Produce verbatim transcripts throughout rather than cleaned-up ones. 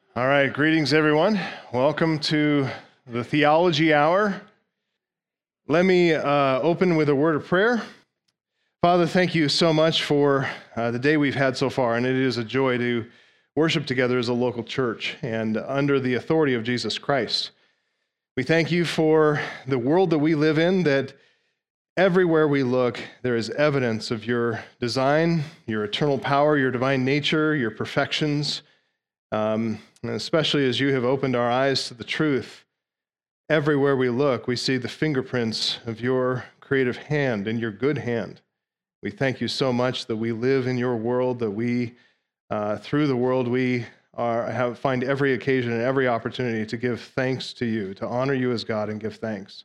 All right, greetings everyone. Welcome to the Theology Hour. Let me uh, open with a word of prayer. Father, thank you so much for uh, the day we've had so far, and it is a joy to worship together as a local church and under the authority of Jesus Christ. We thank you for the world that we live in, that everywhere we look, there is evidence of your design, your eternal power, your divine nature, your perfections. Um, and especially as you have opened our eyes to the truth, everywhere we look, we see the fingerprints of your creative hand and your good hand. We thank you so much that we live in your world, that we, uh, through the world, we are, have, find every occasion and every opportunity to give thanks to you, to honor you as God and give thanks.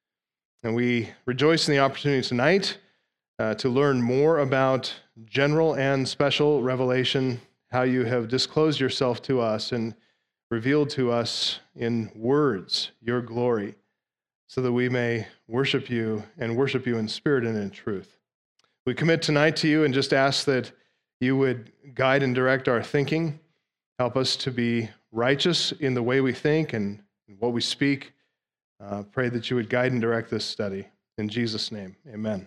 And we rejoice in the opportunity tonight uh, to learn more about general and special revelation, how you have disclosed yourself to us and revealed to us in words your glory, so that we may worship you and worship you in spirit and in truth. We commit tonight to you and just ask that you would guide and direct our thinking, help us to be righteous in the way we think and what we speak. Uh, pray that you would guide and direct this study. In Jesus' name, amen.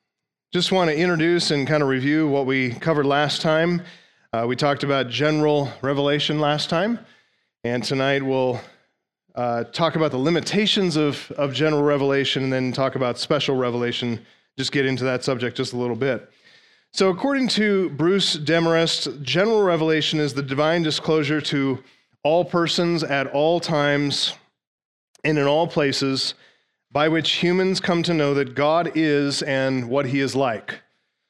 Just want to introduce and kind of review what we covered last time. Uh, we talked about general revelation last time, and tonight we'll uh, talk about the limitations of, of general revelation and then talk about special revelation, just get into that subject just a little bit. So according to Bruce Demarest, general revelation is the divine disclosure to all persons at all times and in all places by which humans come to know that God is and what he is like.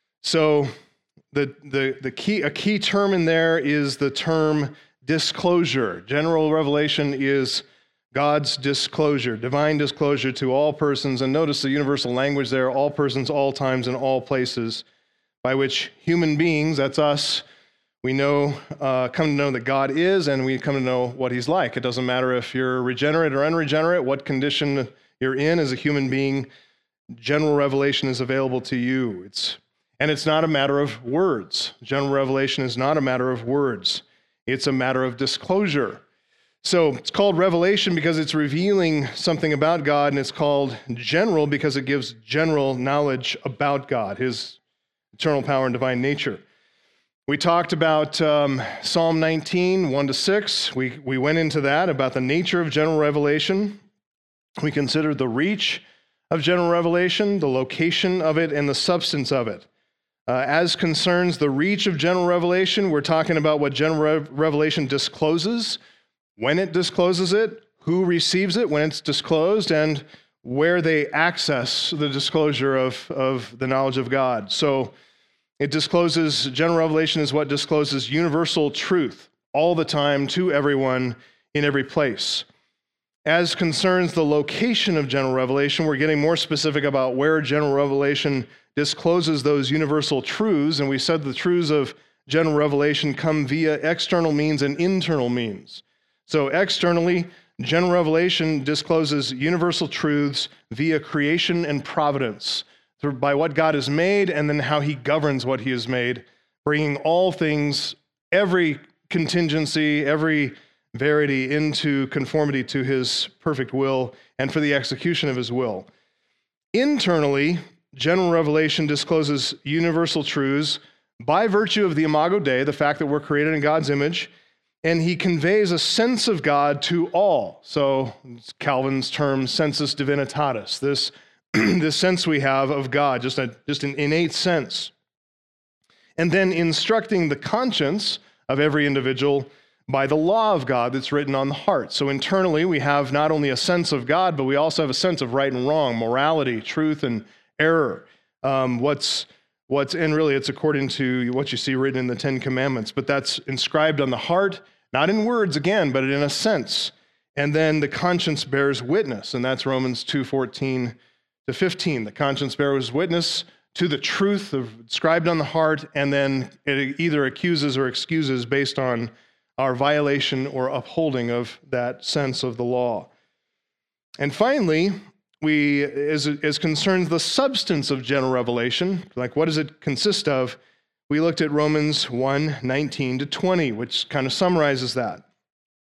So The, the, the key, a key term in there is the term disclosure. General revelation is God's disclosure, divine disclosure to all persons. And notice the universal language there, all persons, all times, and all places, by which human beings, that's us, we know, uh, come to know that God is, and we come to know what he's like. It doesn't matter if you're regenerate or unregenerate, what condition you're in as a human being, general revelation is available to you. It's And it's not a matter of words. General revelation is not a matter of words. It's a matter of disclosure. So it's called revelation because it's revealing something about God, and it's called general because it gives general knowledge about God, his eternal power and divine nature. We talked about um, Psalm nineteen, one to six. We, we went into that, about the nature of general revelation. We considered the reach of general revelation, the location of it, and the substance of it. Uh, as concerns the reach of general revelation, we're talking about what general rev- revelation discloses, when it discloses it, who receives it when it's disclosed, and where they access the disclosure of, of the knowledge of God. So it discloses, general revelation is what discloses universal truth all the time to everyone in every place. As concerns the location of general revelation, we're getting more specific about where general revelation discloses those universal truths, and we said the truths of general revelation come via external means and internal means. So externally, general revelation discloses universal truths via creation and providence, through by what God has made and then how he governs what he has made, bringing all things, every contingency, every verity into conformity to his perfect will and for the execution of his will. Internally, general revelation discloses universal truths by virtue of the Imago Dei, the fact that we're created in God's image, and he conveys a sense of God to all. So it's Calvin's term, sensus divinitatis, this, this sense we have of God, just, a, just an innate sense. And then instructing the conscience of every individual by the law of God that's written on the heart. So internally, we have not only a sense of God, but we also have a sense of right and wrong, morality, truth, and error. Um, what's, what's, and really it's according to what you see written in the Ten Commandments, but that's inscribed on the heart, not in words again, but in a sense. And then the conscience bears witness, and that's Romans two fourteen to fifteen. The conscience bears witness to the truth of, inscribed on the heart, and then it either accuses or excuses based on our violation or upholding of that sense of the law. And finally, we, as, as concerns the substance of general revelation, like what does it consist of, we looked at Romans one, nineteen to twenty, which kind of summarizes that.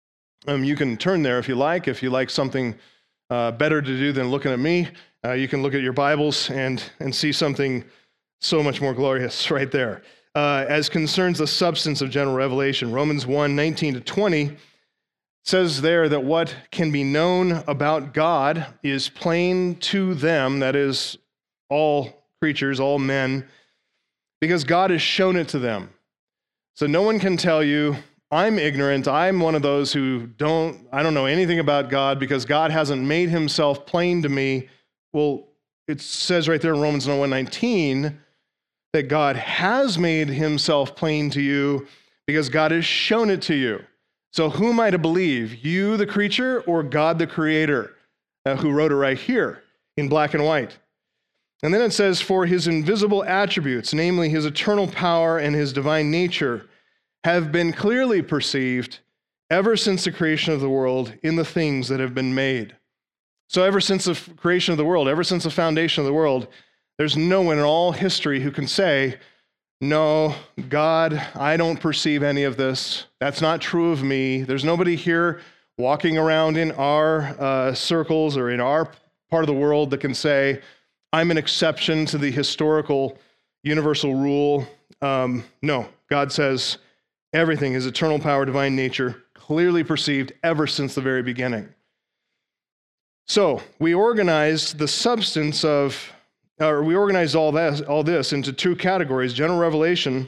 Um, you can turn there if you like. If you like something uh, better to do than looking at me, uh, you can look at your Bibles and, and see something so much more glorious right there. Uh, as concerns the substance of general revelation, Romans one, nineteen to twenty says there that what can be known about God is plain to them, that is, all creatures, all men, because God has shown it to them. So no one can tell you, I'm ignorant, I'm one of those who don't, I don't know anything about God because God hasn't made himself plain to me. Well, it says right there in Romans one nineteen that God has made himself plain to you because God has shown it to you. So who am I to believe, you the creature or God the creator, uh, who wrote it right here in black and white? And then it says, for his invisible attributes, namely his eternal power and his divine nature, have been clearly perceived ever since the creation of the world in the things that have been made. So ever since the creation of the world, ever since the foundation of the world, there's no one in all history who can say, no, God, I don't perceive any of this. That's not true of me. There's nobody here walking around in our uh, circles or in our part of the world that can say, I'm an exception to the historical universal rule. Um, no, God says everything is eternal power, divine nature, clearly perceived ever since the very beginning. So we organized the substance of Or we organized all this, all this into two categories. General revelation,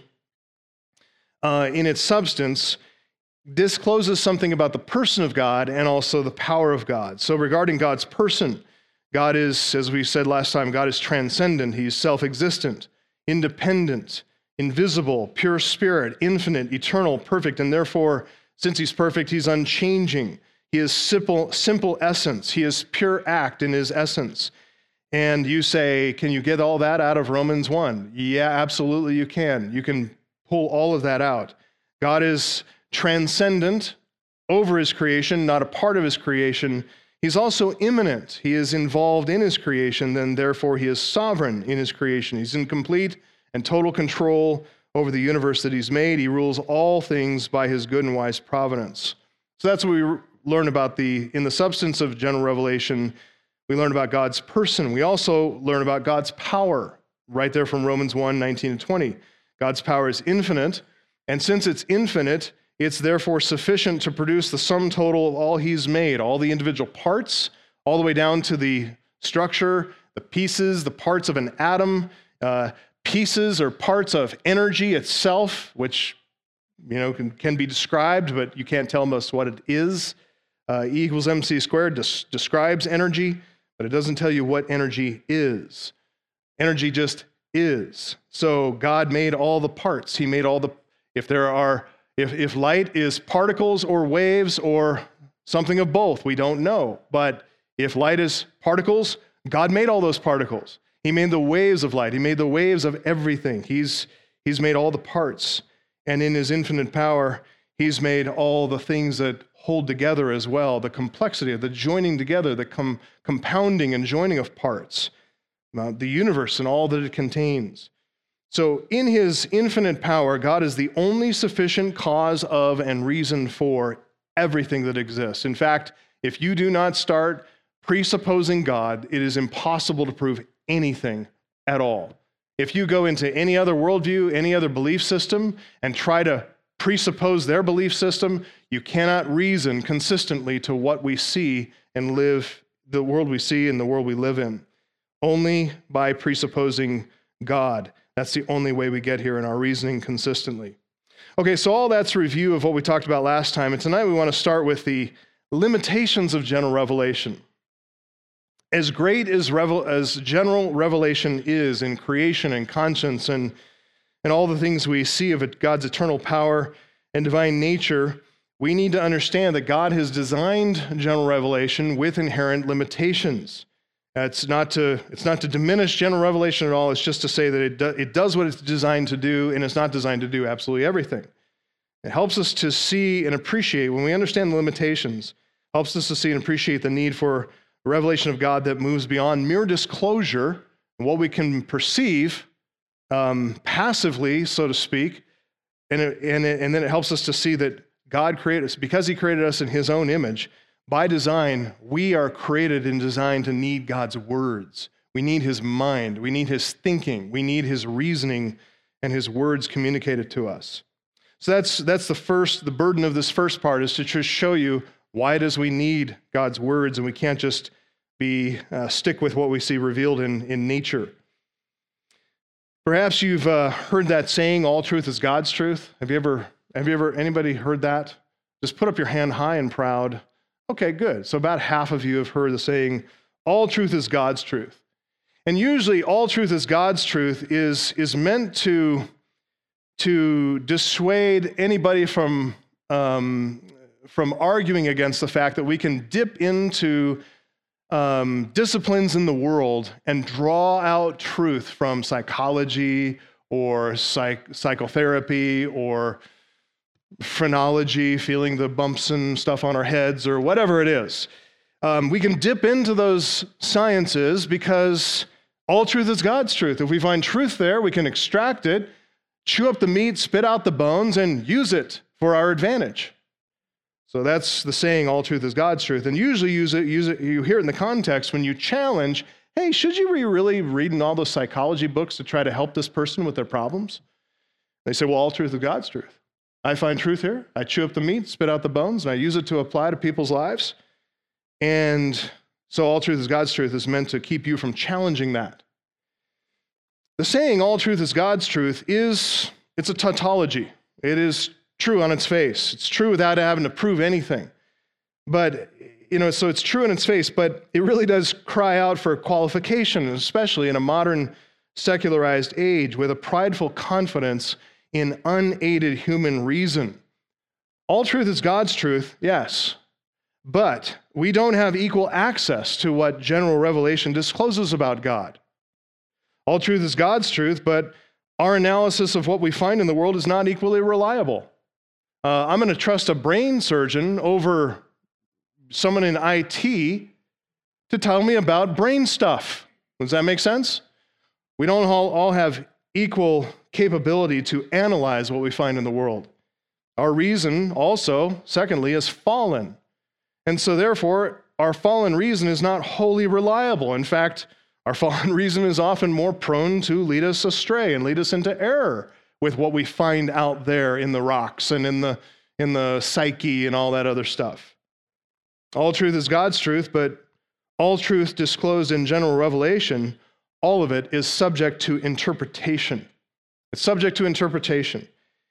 uh, in its substance, discloses something about the person of God and also the power of God. So regarding God's person, God is, as we said last time, God is transcendent. He's self-existent, independent, invisible, pure spirit, infinite, eternal, perfect, and therefore, since he's perfect, he's unchanging. He is simple, simple essence. He is pure act in his essence. And you say, can you get all that out of Romans one? Yeah, absolutely you can. You can pull all of that out. God is transcendent over his creation, not a part of his creation. He's also immanent. He is involved in his creation, then therefore he is sovereign in his creation. He's in complete and total control over the universe that he's made. He rules all things by his good and wise providence. So that's what we learn about the, in the substance of general revelation. We learn about God's person. We also learn about God's power, right there from Romans one, nineteen and twenty. God's power is infinite, and since it's infinite, it's therefore sufficient to produce the sum total of all he's made, all the individual parts, all the way down to the structure, the pieces, the parts of an atom, uh, pieces or parts of energy itself, which you know can, can be described, but you can't tell us what it is. Uh, E equals mc squared des- describes energy, but it doesn't tell you what energy is. Energy just is. So God made all the parts. He made all the, if there are, if, if light is particles or waves or something of both, we don't know. But if light is particles, God made all those particles. He made the waves of light. He made the waves of everything. He's, he's made all the parts. And in his infinite power, he's made all the things that hold together as well, the complexity of the joining together, the com- compounding and joining of parts, uh, the universe and all that it contains. So in his infinite power, God is the only sufficient cause of and reason for everything that exists. In fact, if you do not start presupposing God, it is impossible to prove anything at all. If you go into any other worldview, any other belief system, and try to presuppose their belief system, you cannot reason consistently to what we see and live, the world we see and the world we live in. Only by presupposing God. That's the only way we get here in our reasoning consistently. Okay, so all that's a review of what we talked about last time, and tonight we want to start with the limitations of general revelation. As great as, revel- as general revelation is in creation and conscience and and all the things we see of it, God's eternal power and divine nature, we need to understand that God has designed general revelation with inherent limitations. It's not to, it's not to diminish general revelation at all. It's just to say that it, do, it does what it's designed to do, and it's not designed to do absolutely everything. It helps us to see and appreciate, when we understand the limitations, helps us to see and appreciate the need for a revelation of God that moves beyond mere disclosure and what we can perceive Um, passively, so to speak, and, it, and, it, and then it helps us to see that God created us, because he created us in his own image, by design, we are created and designed to need God's words. We need his mind. We need his thinking. We need his reasoning and his words communicated to us. So that's, that's the first, the burden of this first part is to just show you why does we need God's words, and we can't just be uh, stick with what we see revealed in, in nature. Perhaps you've uh, heard that saying, all truth is God's truth. Have you ever, have you ever, anybody heard that? Just put up your hand high and proud. Okay, good. So about half of you have heard the saying, all truth is God's truth. And usually all truth is God's truth is, is meant to, to dissuade anybody from, um, from arguing against the fact that we can dip into um, disciplines in the world and draw out truth from psychology or psych, psychotherapy or phrenology, feeling the bumps and stuff on our heads or whatever it is. Um, we can dip into those sciences because all truth is God's truth. If we find truth there, we can extract it, chew up the meat, spit out the bones, and use it for our advantage. So that's the saying, all truth is God's truth. And usually use it, use it, you hear it in the context when you challenge, hey, should you be really reading all those psychology books to try to help this person with their problems? They say, well, all truth is God's truth. I find truth here. I chew up the meat, spit out the bones, and I use it to apply to people's lives. And so all truth is God's truth is meant to keep you from challenging that. The saying, all truth is God's truth, is, it's a tautology. It is true on its face. It's true without having to prove anything. But, you know, so it's true on its face, but it really does cry out for qualification, especially in a modern secularized age with a prideful confidence in unaided human reason. All truth is God's truth, yes, but we don't have equal access to what general revelation discloses about God. All truth is God's truth, but our analysis of what we find in the world is not equally reliable. Uh, I'm going to trust a brain surgeon over someone in I T to tell me about brain stuff. Does that make sense? We don't all, all have equal capability to analyze what we find in the world. Our reason also, secondly, is fallen. And so therefore, our fallen reason is not wholly reliable. In fact, our fallen reason is often more prone to lead us astray and lead us into error with what we find out there in the rocks and in the, in the psyche and all that other stuff. All truth is God's truth, but all truth disclosed in general revelation, all of it is subject to interpretation. It's subject to interpretation.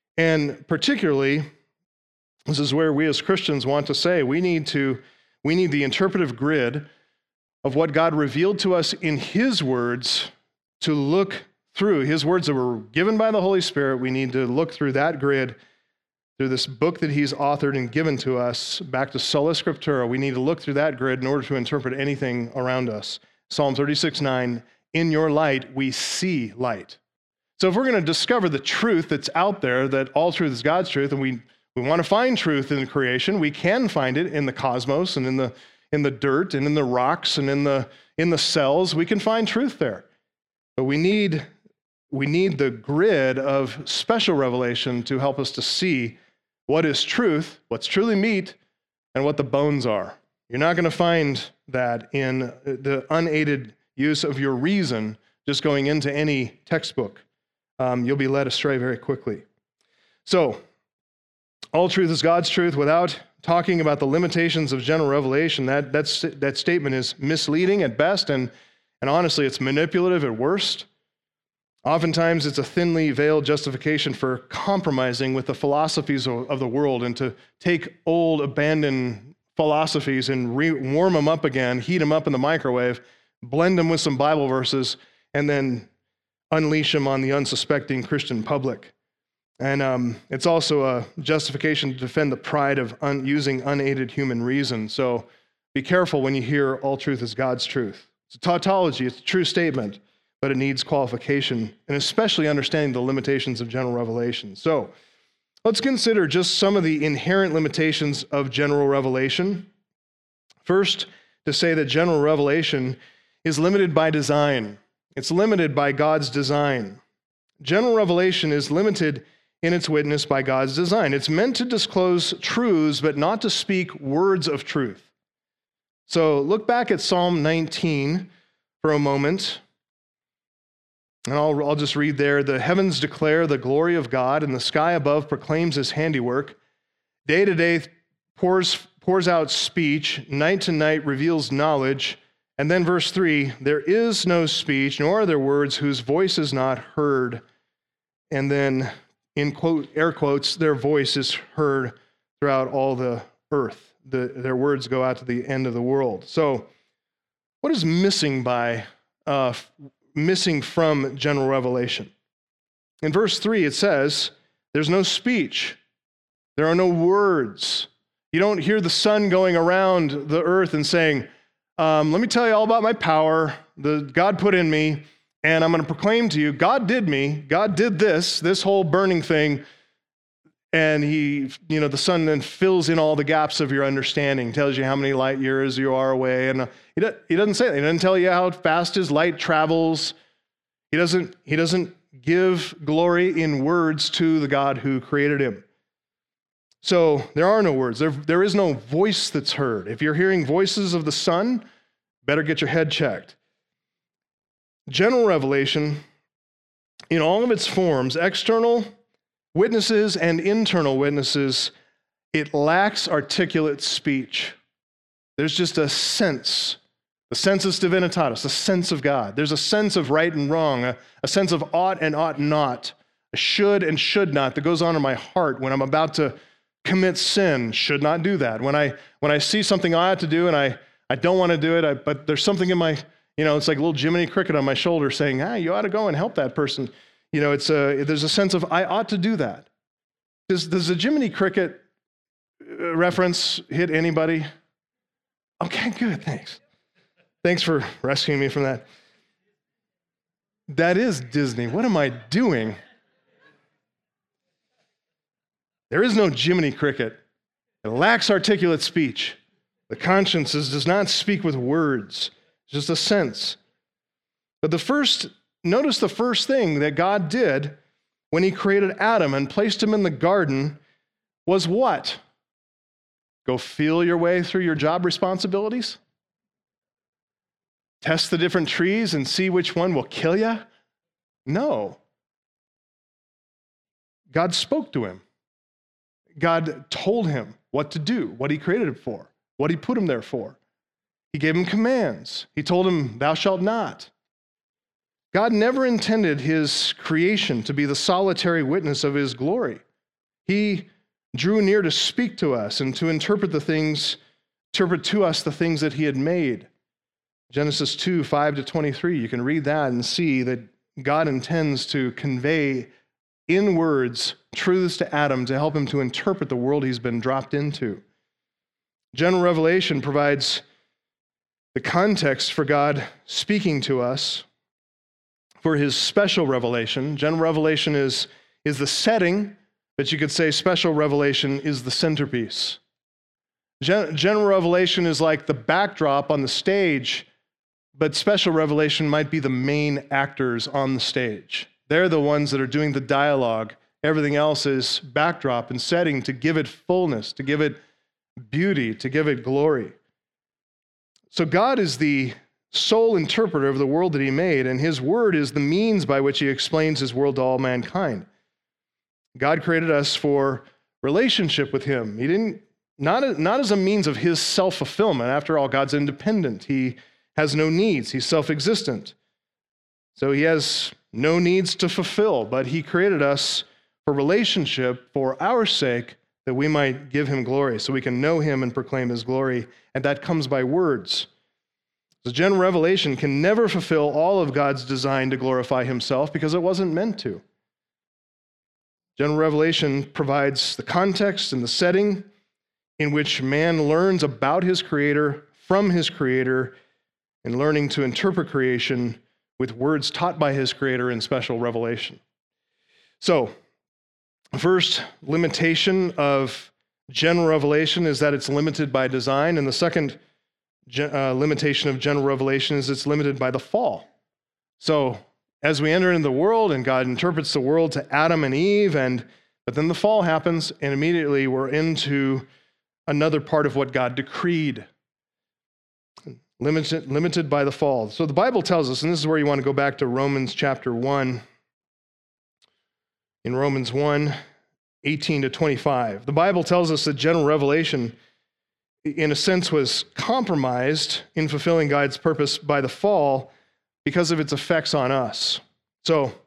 And particularly, this is where we as Christians want to say we need to, we need the interpretive grid of what God revealed to us in his words to look through. His words that were given by the Holy Spirit, we need to look through that grid, through this book that he's authored and given to us, back to Sola Scriptura. We need to look through that grid in order to interpret anything around us. Psalm thirty-six nine, in your light we see light. So if we're going to discover the truth that's out there, that all truth is God's truth, and we, we want to find truth in creation, we can find it in the cosmos and in the in the dirt and in the rocks and in the in the cells. We can find truth there. But we need we need the grid of special revelation to help us to see what is truth, what's truly meat, and what the bones are. You're not going to find that in the unaided use of your reason just going into any textbook. Um, you'll be led astray very quickly. So, all truth is God's truth. Without talking about the limitations of general revelation, that, that's, that statement is misleading at best, and, and honestly, it's manipulative at worst. Oftentimes, it's a thinly veiled justification for compromising with the philosophies of, of the world and to take old, abandoned philosophies and re- warm them up again, heat them up in the microwave, blend them with some Bible verses, and then unleash them on the unsuspecting Christian public. And um, it's also a justification to defend the pride of un- using unaided human reason. So be careful when you hear all truth is God's truth. It's a tautology, it's a true statement, but it needs qualification, and especially understanding the limitations of general revelation. So let's consider just some of the inherent limitations of general revelation. First, to say that general revelation is limited by design. It's limited by God's design. General revelation is limited in its witness by God's design. It's meant to disclose truths, but not to speak words of truth. So look back at Psalm nineteen for a moment, and I'll, I'll just read there. The heavens declare the glory of God, and the sky above proclaims his handiwork. Day to day pours, pours out speech, night to night reveals knowledge. And then verse three, there is no speech, nor are there words whose voice is not heard. And then in quote, air quotes, their voice is heard throughout all the earth. The, their words go out to the end of the world. So what is missing by, uh, missing from general revelation? In verse three, it says, there's no speech. There are no words. You don't hear the sun going around the earth and saying, um, let me tell you all about my power that God put in me, and I'm going to proclaim to you, God did me, God did this, this whole burning thing, and he, you know, the sun then fills in all the gaps of your understanding, tells you how many light years you are away, and he, do, he doesn't say that. He doesn't tell you how fast his light travels. He doesn't, he doesn't give glory in words to the God who created him. So there are no words. There, there is no voice that's heard. If you're hearing voices of the sun, better get your head checked. General revelation, in all of its forms, external witnesses and internal witnesses, it lacks articulate speech. There's just a sense, the sensus divinitatis, a sense of God. There's a sense of right and wrong, a, a sense of ought and ought not, a should and should not that goes on in my heart when I'm about to commit sin. Should not do that. When I when I see something I ought to do and I, I don't want to do it, I, but there's something in my, you know, it's like a little Jiminy Cricket on my shoulder saying, ah, you ought to go and help that person. You know, it's a, there's a sense of, I ought to do that. Does, does the Jiminy Cricket reference hit anybody? Okay, good, thanks. Thanks for rescuing me from that. That is Disney. What am I doing? There is no Jiminy Cricket. It lacks articulate speech. The conscience is, does not speak with words, it's just a sense. But the first, notice the first thing that God did when he created Adam and placed him in the garden was what? Go feel your way through your job responsibilities? Test the different trees and see which one will kill you? No. God spoke to him. God told him what to do, what he created him for, what he put him there for. He gave him commands. He told him, thou shalt not. God never intended his creation to be the solitary witness of his glory. He drew near to speak to us and to interpret the things, interpret to us the things that he had made. Genesis two, five to twenty-three, you can read that and see that God intends to convey in words truths to Adam to help him to interpret the world he's been dropped into. General revelation provides the context for God speaking to us for his special revelation. General revelation is, is the setting, but you could say special revelation is the centerpiece. Gen- general revelation is like the backdrop on the stage, but special revelation might be the main actors on the stage. They're the ones that are doing the dialogue. Everything else is backdrop and setting to give it fullness, to give it beauty, to give it glory. So God is the sole interpreter of the world that he made, and his word is the means by which he explains his world to all mankind. God created us for relationship with him. He didn't, not, not as a means of his self-fulfillment. After all, God's independent. He has no needs. He's self-existent. So he has no needs to fulfill, but he created us for relationship for our sake, that we might give him glory, so we can know him and proclaim his glory, and that comes by words. The general revelation can never fulfill all of God's design to glorify himself because it wasn't meant to. General revelation provides the context and the setting in which man learns about his creator from his creator and learning to interpret creation with words taught by his creator in special revelation. So, first limitation of general revelation is that it's limited by design, and the second uh, limitation of general revelation is it's limited by the fall. So, as we enter into the world and God interprets the world to Adam and Eve, and But then the fall happens, and immediately we're into another part of what God decreed, limited, limited by the fall. So the Bible tells us, and this is where you want to go back to Romans chapter one. In Romans one, eighteen to twenty-five, the Bible tells us that general revelation, in a sense, was compromised in fulfilling God's purpose by the fall because of its effects on us. So it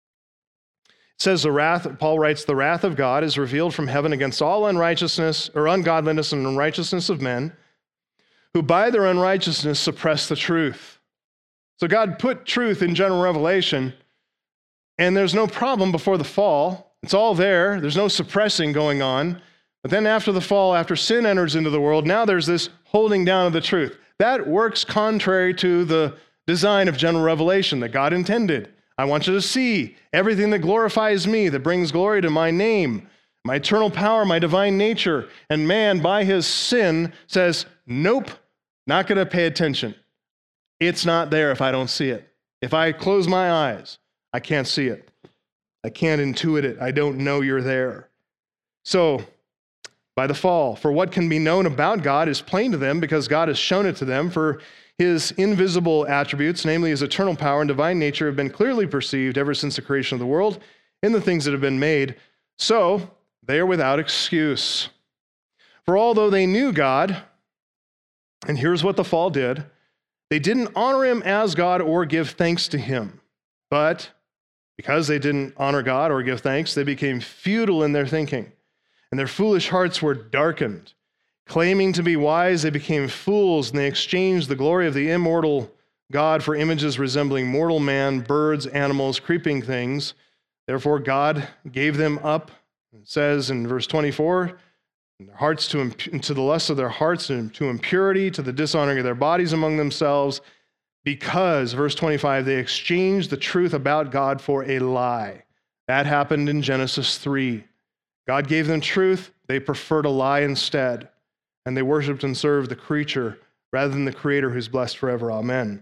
says the wrath, Paul writes, the wrath of God is revealed from heaven against all unrighteousness or ungodliness and unrighteousness of men, who by their unrighteousness suppress the truth. So God put truth in general revelation, and there's no problem before the fall. It's all there. There's no suppressing going on. But then after the fall, after sin enters into the world, now there's this holding down of the truth. That works contrary to the design of general revelation that God intended. I want you to see everything that glorifies me, that brings glory to my name, my eternal power, my divine nature. And man, by his sin, says, nope, not going to pay attention. It's not there if I don't see it. If I close my eyes, I can't see it. I can't intuit it. I don't know you're there. So, by the fall, for what can be known about God is plain to them because God has shown it to them. For his invisible attributes, namely his eternal power and divine nature, have been clearly perceived ever since the creation of the world in the things that have been made. So, they are without excuse. For although they knew God, and here's what the fall did, they didn't honor him as God or give thanks to him. But because they didn't honor God or give thanks, they became futile in their thinking, and their foolish hearts were darkened. Claiming to be wise, they became fools, and they exchanged the glory of the immortal God for images resembling mortal man, birds, animals, creeping things. Therefore, God gave them up, it says in verse twenty-four, their hearts to, imp- to the lust of their hearts, and to impurity, to the dishonoring of their bodies among themselves, because, verse twenty-five, they exchanged the truth about God for a lie. That happened in Genesis three. God gave them truth, they preferred a lie instead, and they worshiped and served the creature rather than the Creator who's blessed forever. Amen.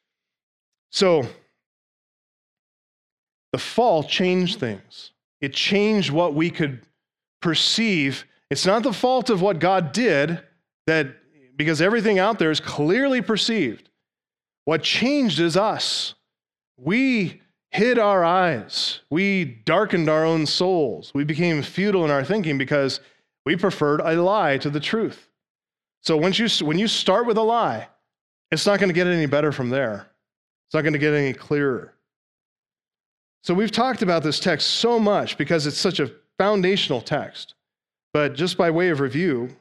So, the fall changed things. It changed what we could perceive. It's not the fault of what God did, that because everything out there is clearly perceived. What changed is us. We hid our eyes. We darkened our own souls. We became futile in our thinking because we preferred a lie to the truth. So once you, when you start with a lie, it's not going to get any better from there. It's not going to get any clearer. So we've talked about this text so much because it's such a foundational text. But just by way of review,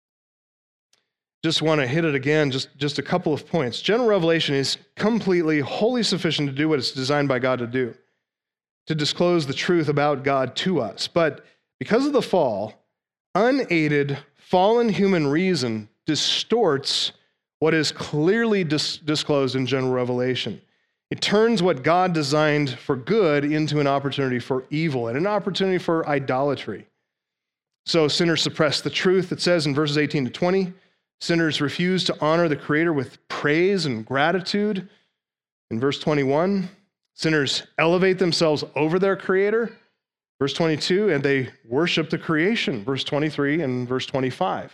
just want to hit it again, just, just a couple of points. General revelation is completely, wholly sufficient to do what it's designed by God to do, to disclose the truth about God to us. But because of the fall, unaided, fallen human reason distorts what is clearly dis- disclosed in general revelation. It turns what God designed for good into an opportunity for evil and an opportunity for idolatry. So sinners suppress the truth. It says in verses eighteen to twenty, sinners refuse to honor the Creator with praise and gratitude. In verse twenty-one, sinners elevate themselves over their Creator. Verse twenty-two, and they worship the creation. Verse twenty-three and verse twenty-five.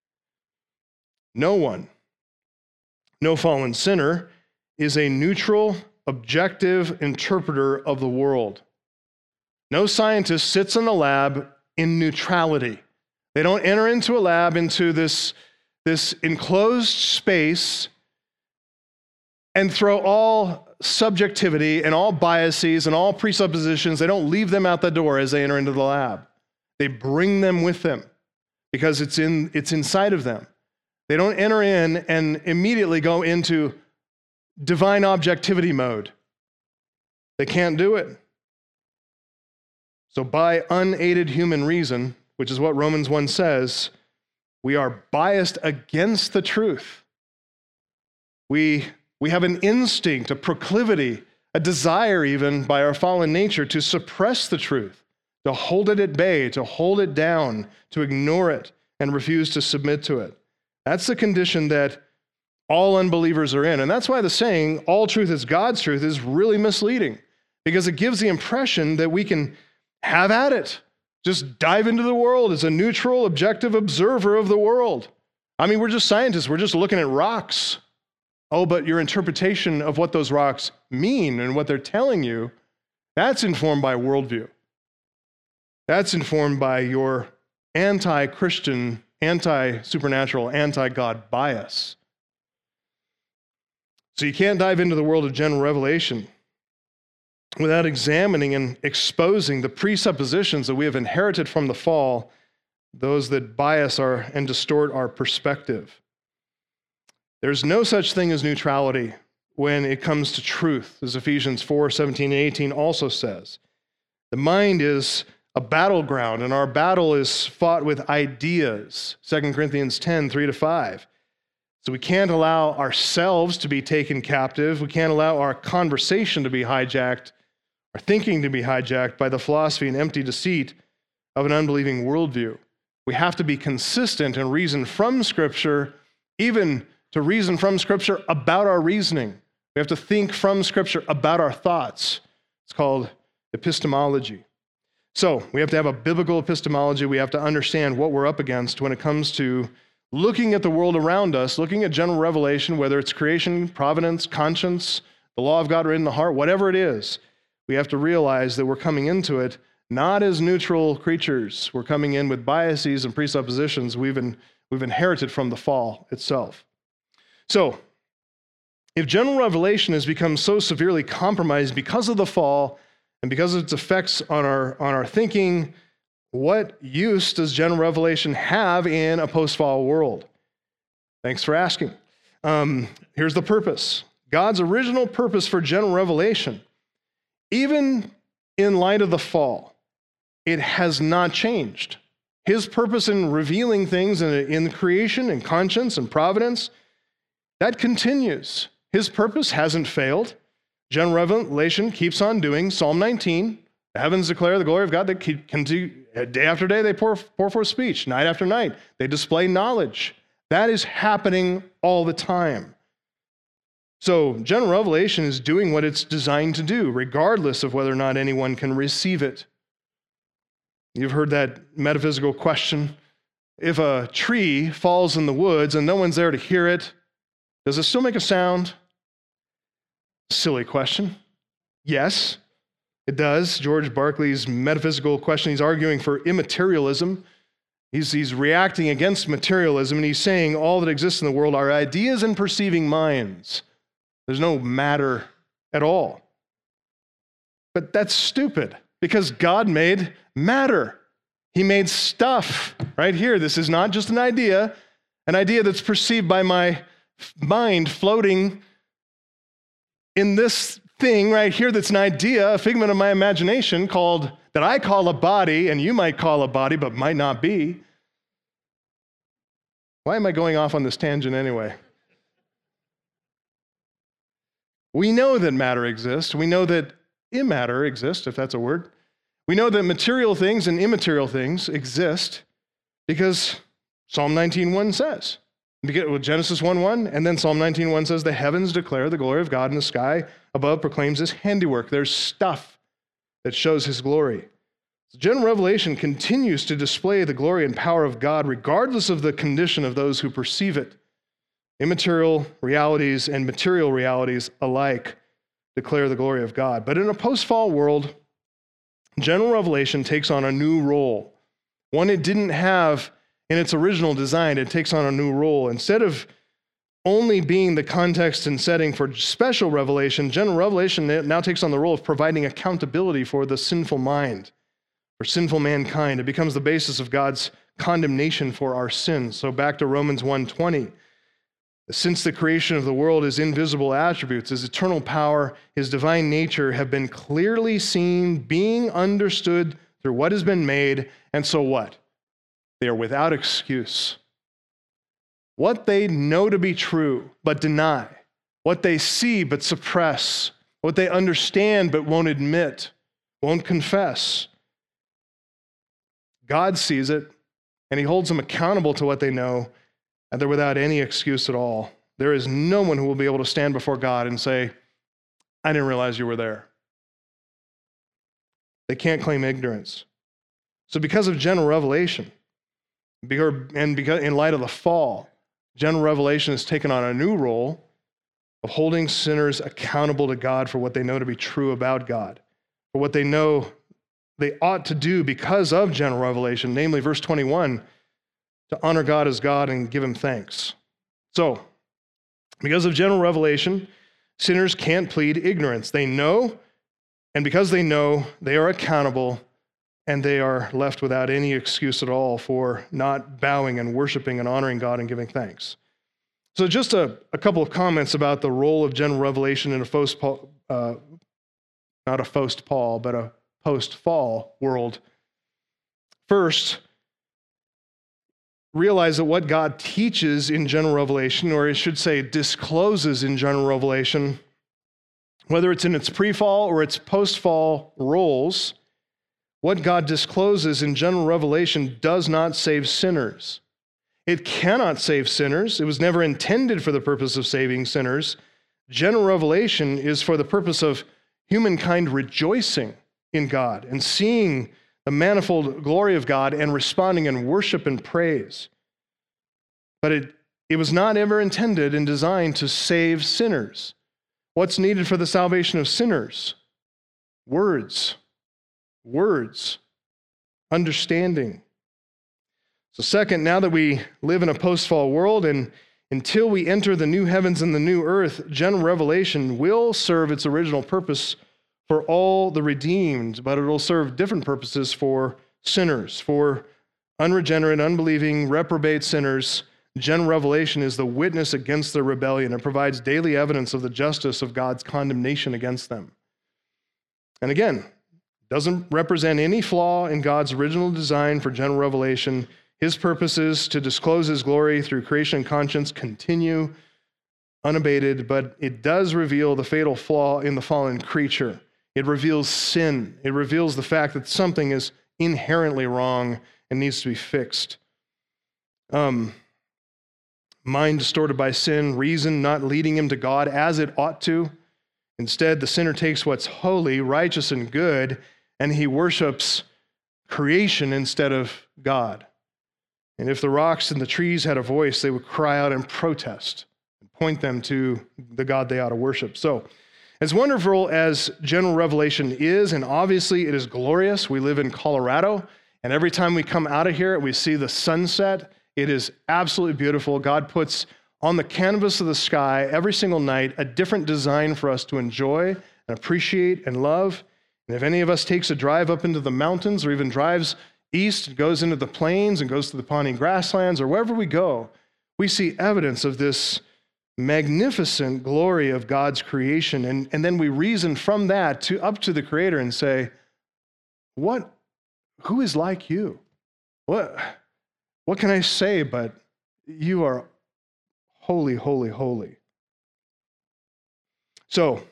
No one, no fallen sinner, is a neutral, objective interpreter of the world. No scientist sits in a lab in neutrality. They don't enter into a lab, into this, this enclosed space, and throw all subjectivity and all biases and all presuppositions. They don't leave them out the door as they enter into the lab. They bring them with them because it's in it's inside of them. They don't enter in and immediately go into divine objectivity mode. They can't do it. So by unaided human reason, which is what Romans one says, we are biased against the truth. We, we have an instinct, a proclivity, a desire even by our fallen nature to suppress the truth, to hold it at bay, to hold it down, to ignore it, and refuse to submit to it. That's the condition that all unbelievers are in. And that's why the saying, all truth is God's truth, is really misleading, because it gives the impression that we can have at it. Just dive into the world as a neutral, objective observer of the world. I mean, we're just scientists. We're just looking at rocks. Oh, but your interpretation of what those rocks mean and what they're telling you, that's informed by worldview. That's informed by your anti-Christian, anti-supernatural, anti-God bias. So you can't dive into the world of general revelation without examining and exposing the presuppositions that we have inherited from the fall, those that bias our and distort our perspective. There's no such thing as neutrality when it comes to truth, as Ephesians four, seventeen, and eighteen also says. The mind is a battleground, and our battle is fought with ideas, Second Corinthians ten, three to five. So we can't allow ourselves to be taken captive. We can't allow our conversation to be hijacked, our thinking to be hijacked by the philosophy and empty deceit of an unbelieving worldview. We have to be consistent and reason from Scripture, even to reason from Scripture about our reasoning. We have to think from Scripture about our thoughts. It's called epistemology. So we have to have a biblical epistemology. We have to understand what we're up against when it comes to looking at the world around us, looking at general revelation, whether it's creation, providence, conscience, the law of God written in the heart, whatever it is. We have to realize that we're coming into it not as neutral creatures. We're coming in with biases and presuppositions we've, in, we've inherited from the fall itself. So, if general revelation has become so severely compromised because of the fall and because of its effects on our, on our thinking, what use does general revelation have in a post-fall world? Thanks for asking. Um, here's the purpose. God's original purpose for general revelation, even in light of the fall, it has not changed. His purpose in revealing things in, in creation and conscience and providence, that continues. His purpose hasn't failed. General revelation keeps on doing. Psalm nineteen, the heavens declare the glory of God. They can do, day after day they pour, pour forth speech. Night after night they display knowledge. That is happening all the time. So general revelation is doing what it's designed to do, regardless of whether or not anyone can receive it. You've heard that metaphysical question. If a tree falls in the woods and no one's there to hear it, does it still make a sound? Silly question. Yes, it does. George Berkeley's metaphysical question, he's arguing for immaterialism. He's, he's reacting against materialism, and he's saying all that exists in the world are ideas and perceiving minds. There's no matter at all. But that's stupid, because God made matter. He made stuff right here. This is not just an idea, an idea that's perceived by my mind floating in this thing right here that's an idea, a figment of my imagination called, that I call a body, and you might call a body, but might not be. Why am I going off on this tangent anyway? We know that matter exists. We know that immatter exists, if that's a word. We know that material things and immaterial things exist because Psalm nineteen one says. Genesis one one, and then Psalm nineteen one says, the heavens declare the glory of God, and the sky above proclaims his handiwork. There's stuff that shows his glory. General revelation continues to display the glory and power of God regardless of the condition of those who perceive it. Immaterial realities and material realities alike declare the glory of God. But in a post-fall world, general revelation takes on a new role, one it didn't have in its original design. It takes on a new role. Instead of only being the context and setting for special revelation, general revelation now takes on the role of providing accountability for the sinful mind, for sinful mankind. It becomes the basis of God's condemnation for our sins. So back to Romans one twenty. Since the creation of the world, his invisible attributes, his eternal power, his divine nature have been clearly seen, being understood through what has been made, and so what? They are without excuse. What they know to be true, but deny. What they see, but suppress. What they understand, but won't admit, won't confess. God sees it, and he holds them accountable to what they know, and they're without any excuse at all. There is no one who will be able to stand before God and say, I didn't realize you were there. They can't claim ignorance. So because of general revelation, and because in light of the fall, general revelation has taken on a new role of holding sinners accountable to God for what they know to be true about God, for what they know they ought to do because of general revelation, namely verse twenty-one, to honor God as God and give him thanks. So, because of general revelation, sinners can't plead ignorance. They know, and because they know, they are accountable, and they are left without any excuse at all for not bowing and worshiping and honoring God and giving thanks. So just a, a couple of comments about the role of general revelation in a post, uh, not a post Paul, but a post-fall world. First, realize that what God teaches in general revelation, or I should say discloses in general revelation, whether it's in its pre-fall or its post-fall roles, what God discloses in general revelation does not save sinners. It cannot save sinners. It was never intended for the purpose of saving sinners. General revelation is for the purpose of humankind rejoicing in God and seeing the manifold glory of God and responding in worship and praise. But it, it was not ever intended and designed to save sinners. What's needed for the salvation of sinners? Words. Words. Understanding. So second, now that we live in a post-fall world, and until we enter the new heavens and the new earth, general revelation will serve its original purpose for all the redeemed, but it will serve different purposes for sinners, for unregenerate, unbelieving, reprobate sinners. General revelation is the witness against their rebellion. It provides daily evidence of the justice of God's condemnation against them. And again, doesn't represent any flaw in God's original design for general revelation. His purposes to disclose his glory through creation and conscience continue unabated, but it does reveal the fatal flaw in the fallen creature. It reveals sin. It reveals the fact that something is inherently wrong and needs to be fixed. Um, mind distorted by sin, reason not leading him to God as it ought to. Instead, the sinner takes what's holy, righteous, and good, and he worships creation instead of God. And if the rocks and the trees had a voice, they would cry out and protest and point them to the God they ought to worship. So, as wonderful as general revelation is, and obviously it is glorious, we live in Colorado, and every time we come out of here, we see the sunset. It is absolutely beautiful. God puts on the canvas of the sky every single night a different design for us to enjoy and appreciate and love. And if any of us takes a drive up into the mountains or even drives east and goes into the plains and goes to the Pawnee grasslands or wherever we go, we see evidence of this magnificent glory of God's creation. And, and then we reason from that to up to the Creator and say, what, who is like you? What, what can I say but you are holy, holy, holy. So,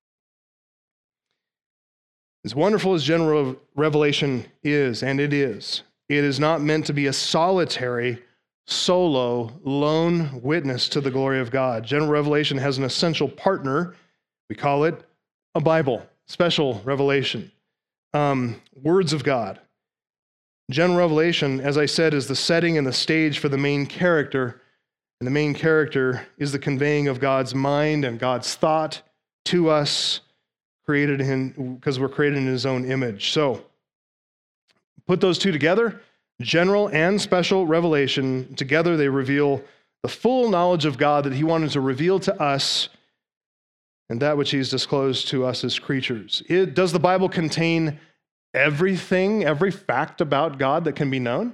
as wonderful as general revelation is, and it is, it is not meant to be a solitary, solo, lone witness to the glory of God. General revelation has an essential partner. We call it a Bible, special revelation, um, words of God. General revelation, as I said, is the setting and the stage for the main character, and the main character is the conveying of God's mind and God's thought to us, created in, because we're created in his own image. So, put those two together, general and special revelation, together they reveal the full knowledge of God that he wanted to reveal to us and that which he's disclosed to us as creatures. It, does the Bible contain everything, every fact about God that can be known?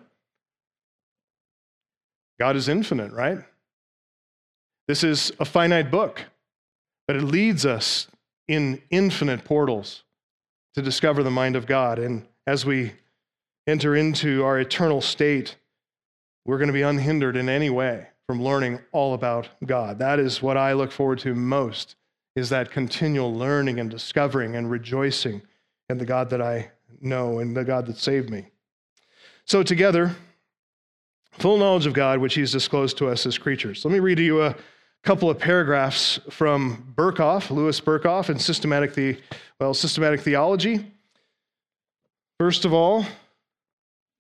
God is infinite, right? This is a finite book, but it leads us in infinite portals to discover the mind of God. And as we enter into our eternal state, we're going to be unhindered in any way from learning all about God. That is what I look forward to most, is that continual learning and discovering and rejoicing in the God that I know and the God that saved me. So together, full knowledge of God, which he's disclosed to us as creatures. Let me read to you a couple of paragraphs from Berkhof, Louis Berkhof, in systematic, the, well, systematic theology. First of all,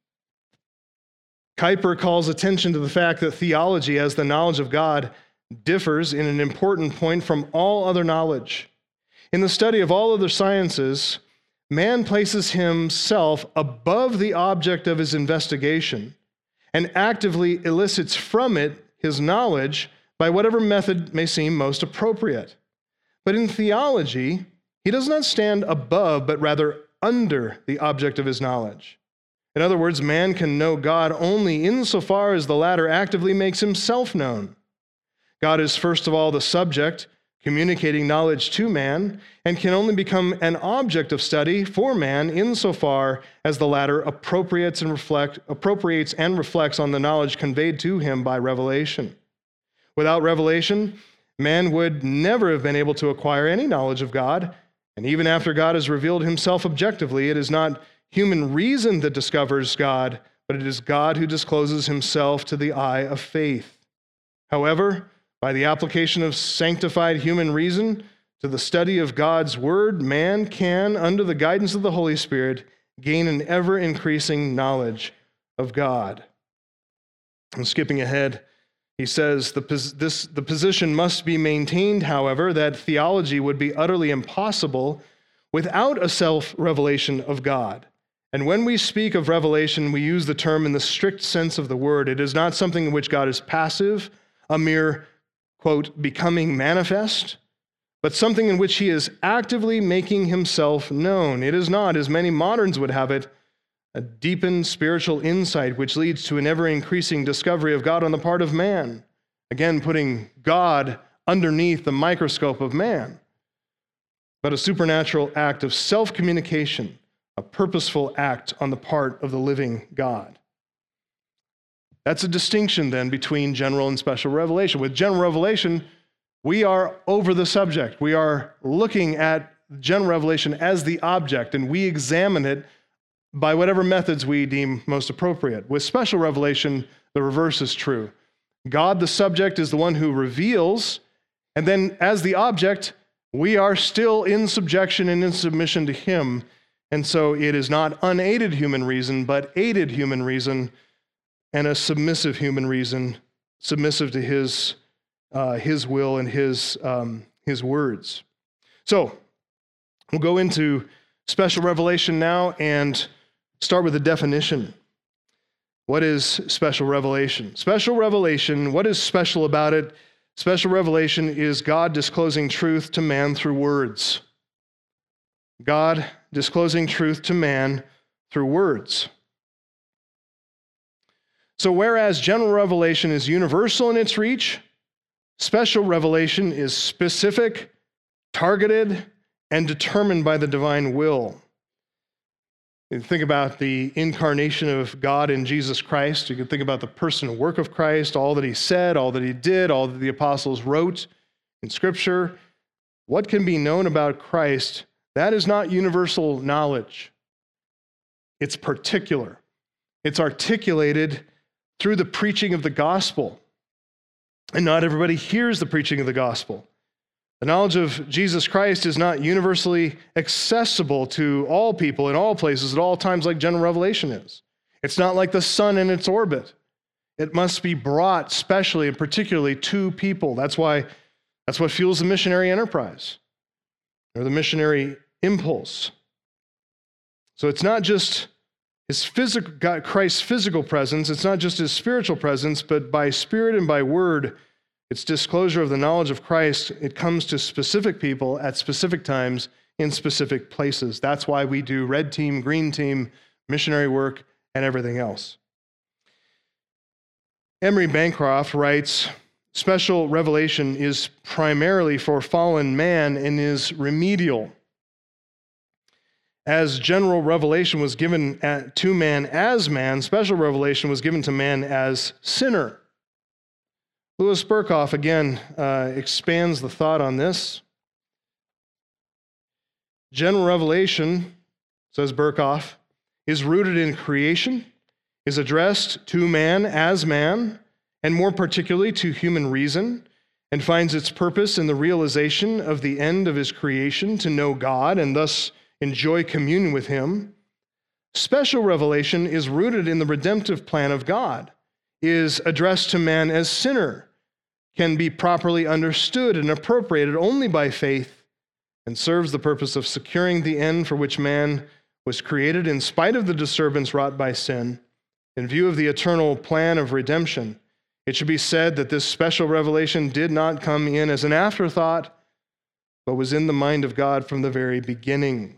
Kuyper calls attention to the fact that theology, as the knowledge of God, differs in an important point from all other knowledge. In the study of all other sciences, man places himself above the object of his investigation and actively elicits from it his knowledge by whatever method may seem most appropriate. But in theology, he does not stand above, but rather under the object of his knowledge. In other words, man can know God only insofar as the latter actively makes himself known. God is first of all the subject, communicating knowledge to man, and can only become an object of study for man insofar as the latter appropriates and reflect, appropriates and reflects on the knowledge conveyed to him by revelation. Without revelation, man would never have been able to acquire any knowledge of God, and even after God has revealed himself objectively, it is not human reason that discovers God, but it is God who discloses himself to the eye of faith. However, by the application of sanctified human reason to the study of God's word, man can, under the guidance of the Holy Spirit, gain an ever-increasing knowledge of God. I'm skipping ahead. He says, the, pos- this, the position must be maintained, however, that theology would be utterly impossible without a self-revelation of God. And when we speak of revelation, we use the term in the strict sense of the word. It is not something in which God is passive, a mere, quote, becoming manifest, but something in which he is actively making himself known. It is not, as many moderns would have it, a deepened spiritual insight which leads to an ever-increasing discovery of God on the part of man. Again, putting God underneath the microscope of man, but a supernatural act of self-communication, a purposeful act on the part of the living God. That's a distinction then between general and special revelation. With general revelation, we are over the subject. We are looking at general revelation as the object, and we examine it by whatever methods we deem most appropriate. With special revelation, the reverse is true. God, the subject, is the one who reveals, and then as the object, we are still in subjection and in submission to him. And so it is not unaided human reason, but aided human reason, and a submissive human reason, submissive to his, uh, his will and his, um, his words. So we'll go into special revelation now and start with a definition. What is special revelation? Special revelation, what is special about it? Special revelation is God disclosing truth to man through words. God disclosing truth to man through words. So whereas general revelation is universal in its reach, special revelation is specific, targeted, and determined by the divine will. You can think about the incarnation of God in Jesus Christ. You can think about the person and work of Christ, all that he said, all that he did, all that the apostles wrote in Scripture. What can be known about Christ? That is not universal knowledge. It's particular. It's articulated through the preaching of the gospel. And not everybody hears the preaching of the gospel. The knowledge of Jesus Christ is not universally accessible to all people in all places at all times like general revelation is. It's not like the sun in its orbit. It must be brought specially and particularly to people. That's why, that's what fuels the missionary enterprise or the missionary impulse. So it's not just his physical, God, Christ's physical presence, it's not just his spiritual presence, but by spirit and by word, its disclosure of the knowledge of Christ, it comes to specific people at specific times in specific places. That's why we do red team, green team, missionary work, and everything else. Emery Bancroft writes, special revelation is primarily for fallen man and is remedial. As general revelation was given to man as man, special revelation was given to man as sinner. Louis Berkhoff, again, uh, expands the thought on this. General revelation, says Berkhoff, is rooted in creation, is addressed to man as man, and more particularly to human reason, and finds its purpose in the realization of the end of his creation, to know God and thus enjoy communion with him. Special revelation is rooted in the redemptive plan of God, is addressed to man as sinner, can be properly understood and appropriated only by faith, and serves the purpose of securing the end for which man was created in spite of the disturbance wrought by sin. In view of the eternal plan of redemption, it should be said that this special revelation did not come in as an afterthought, but was in the mind of God from the very beginning.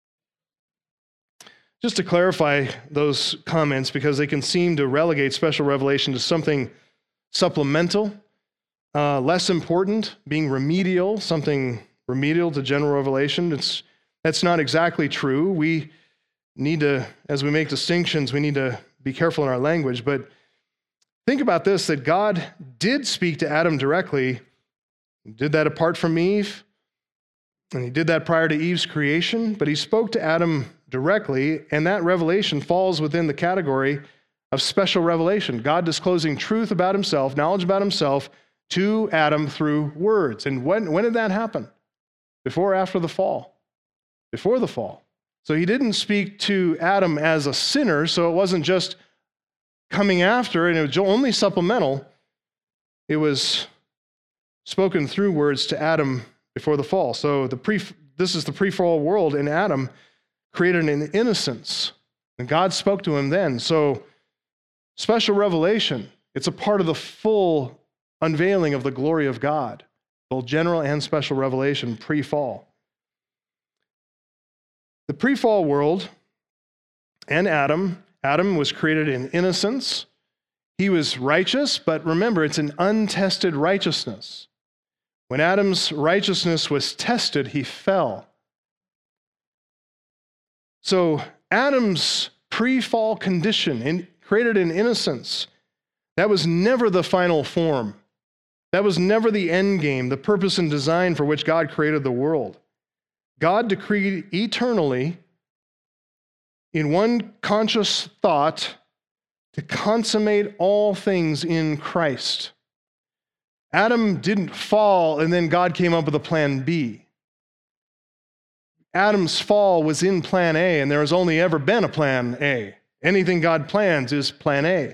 Just to clarify those comments, because they can seem to relegate special revelation to something supplemental, uh, less important, being remedial, something remedial to general revelation. It's, that's not exactly true. We need to, as we make distinctions, we need to be careful in our language. But think about this, that God did speak to Adam directly. He did that apart from Eve, and he did that prior to Eve's creation, but he spoke to Adam directly, and that revelation falls within the category of special revelation. God disclosing truth about himself, knowledge about himself to Adam through words. And when, when did that happen? Before or after the fall? Before the fall. So he didn't speak to Adam as a sinner, so it wasn't just coming after, and it was only supplemental. It was spoken through words to Adam before the fall. So the pre, this is the pre-fall world, and Adam created an innocence, and God spoke to him then. So special revelation, it's a part of the full unveiling of the glory of God, both general and special revelation pre-fall. The pre-fall world and Adam, Adam was created in innocence. He was righteous, but remember, it's an untested righteousness. When Adam's righteousness was tested, he fell. So Adam's pre-fall condition, in, created in innocence, that was never the final form. That was never the end game, the purpose and design for which God created the world. God decreed eternally, in one conscious thought, to consummate all things in Christ. Adam didn't fall and then God came up with a plan B. Adam's fall was in plan A, and there has only ever been a plan A. Anything God plans is plan A.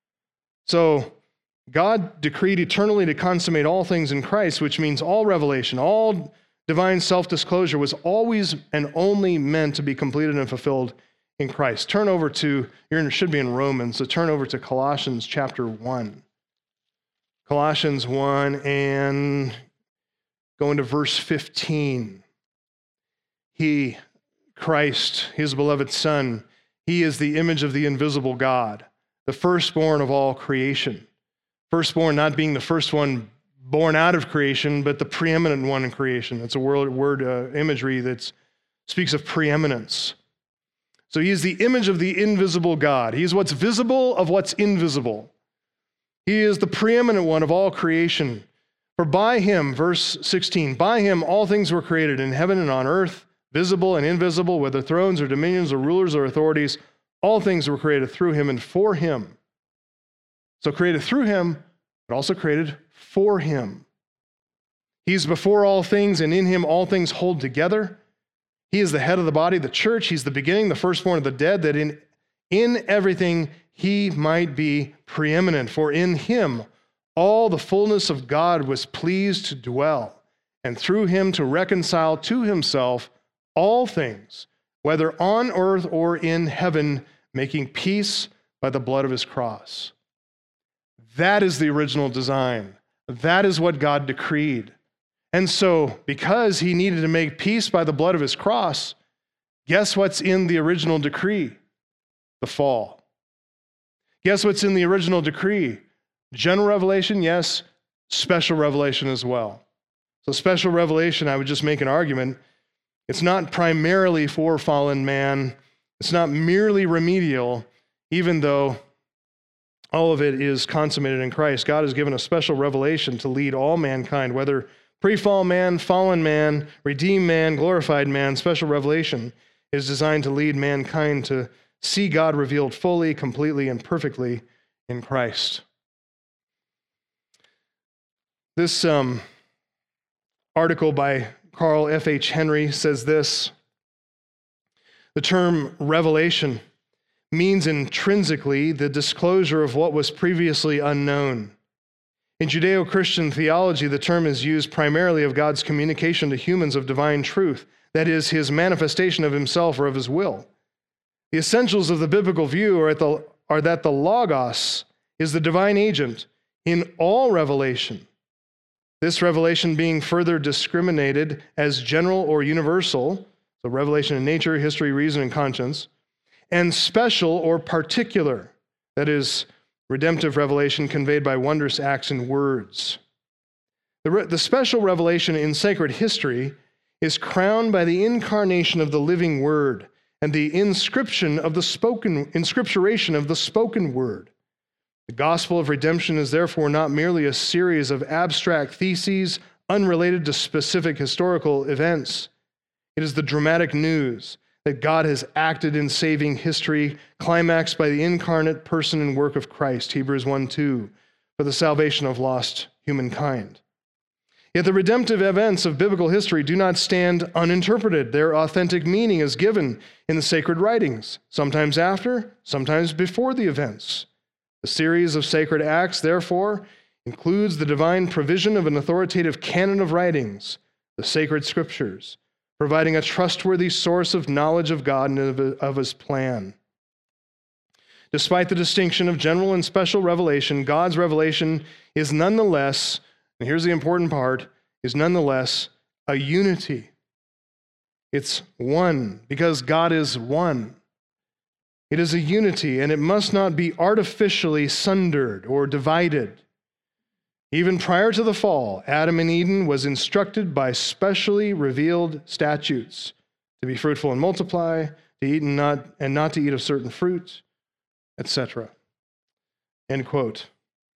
So God decreed eternally to consummate all things in Christ, which means all revelation, all divine self-disclosure was always and only meant to be completed and fulfilled in Christ. Turn over to, you should be in Romans, so turn over to Colossians chapter one. Colossians one, and go into verse fifteen. He, Christ, his beloved Son, he is the image of the invisible God, the firstborn of all creation. Firstborn not being the first one born out of creation, but the preeminent one in creation. It's a word, word uh, imagery that speaks of preeminence. So he is the image of the invisible God. He is what's visible of what's invisible. He is the preeminent one of all creation. For by him, verse sixteen, by him all things were created in heaven and on earth, visible and invisible, whether thrones or dominions or rulers or authorities, all things were created through him and for him. So created through him, but also created for him. He's before all things, and in him all things hold together. He is the head of the body, the church. He's the beginning, the firstborn of the dead, that in, in everything he might be preeminent. For in him all the fullness of God was pleased to dwell, and through him to reconcile to himself all things, whether on earth or in heaven, making peace by the blood of his cross. That is the original design. That is what God decreed. And so, because he needed to make peace by the blood of his cross, guess what's in the original decree? The fall. Guess what's in the original decree? General revelation, yes. Special revelation as well. So special revelation, I would just make an argument, it's not primarily for fallen man. It's not merely remedial, even though all of it is consummated in Christ. God has given a special revelation to lead all mankind, whether pre-fall man, fallen man, redeemed man, glorified man. Special revelation is designed to lead mankind to see God revealed fully, completely, and perfectly in Christ. This um, article by Carl F H Henry says this: The term revelation means intrinsically the disclosure of what was previously unknown. In Judeo-Christian theology, the term is used primarily of God's communication to humans of divine truth, that is, his manifestation of himself or of his will. The essentials of the biblical view are, at the, are that the Logos is the divine agent in all revelation. This revelation being further discriminated as general or universal, so revelation in nature, history, reason, and conscience, and special or particular, that is, redemptive revelation conveyed by wondrous acts and words. The, re- the special revelation in sacred history is crowned by the incarnation of the living word and the inscription of the spoken, inscripturation of the spoken word. The gospel of redemption is therefore not merely a series of abstract theses unrelated to specific historical events. It is the dramatic news that God has acted in saving history, climaxed by the incarnate person and work of Christ, Hebrews one two, for the salvation of lost humankind. Yet the redemptive events of biblical history do not stand uninterpreted. Their authentic meaning is given in the sacred writings, sometimes after, sometimes before the events. The series of sacred acts, therefore, includes the divine provision of an authoritative canon of writings, the sacred scriptures, providing a trustworthy source of knowledge of God and of, of his plan. Despite the distinction of general and special revelation, God's revelation is nonetheless, and here's the important part, is nonetheless a unity. It's one, because God is one. It is a unity, and it must not be artificially sundered or divided. Even prior to the fall, Adam in Eden was instructed by specially revealed statutes to be fruitful and multiply, to eat and not, and not to eat of certain fruit, et cetera. End quote.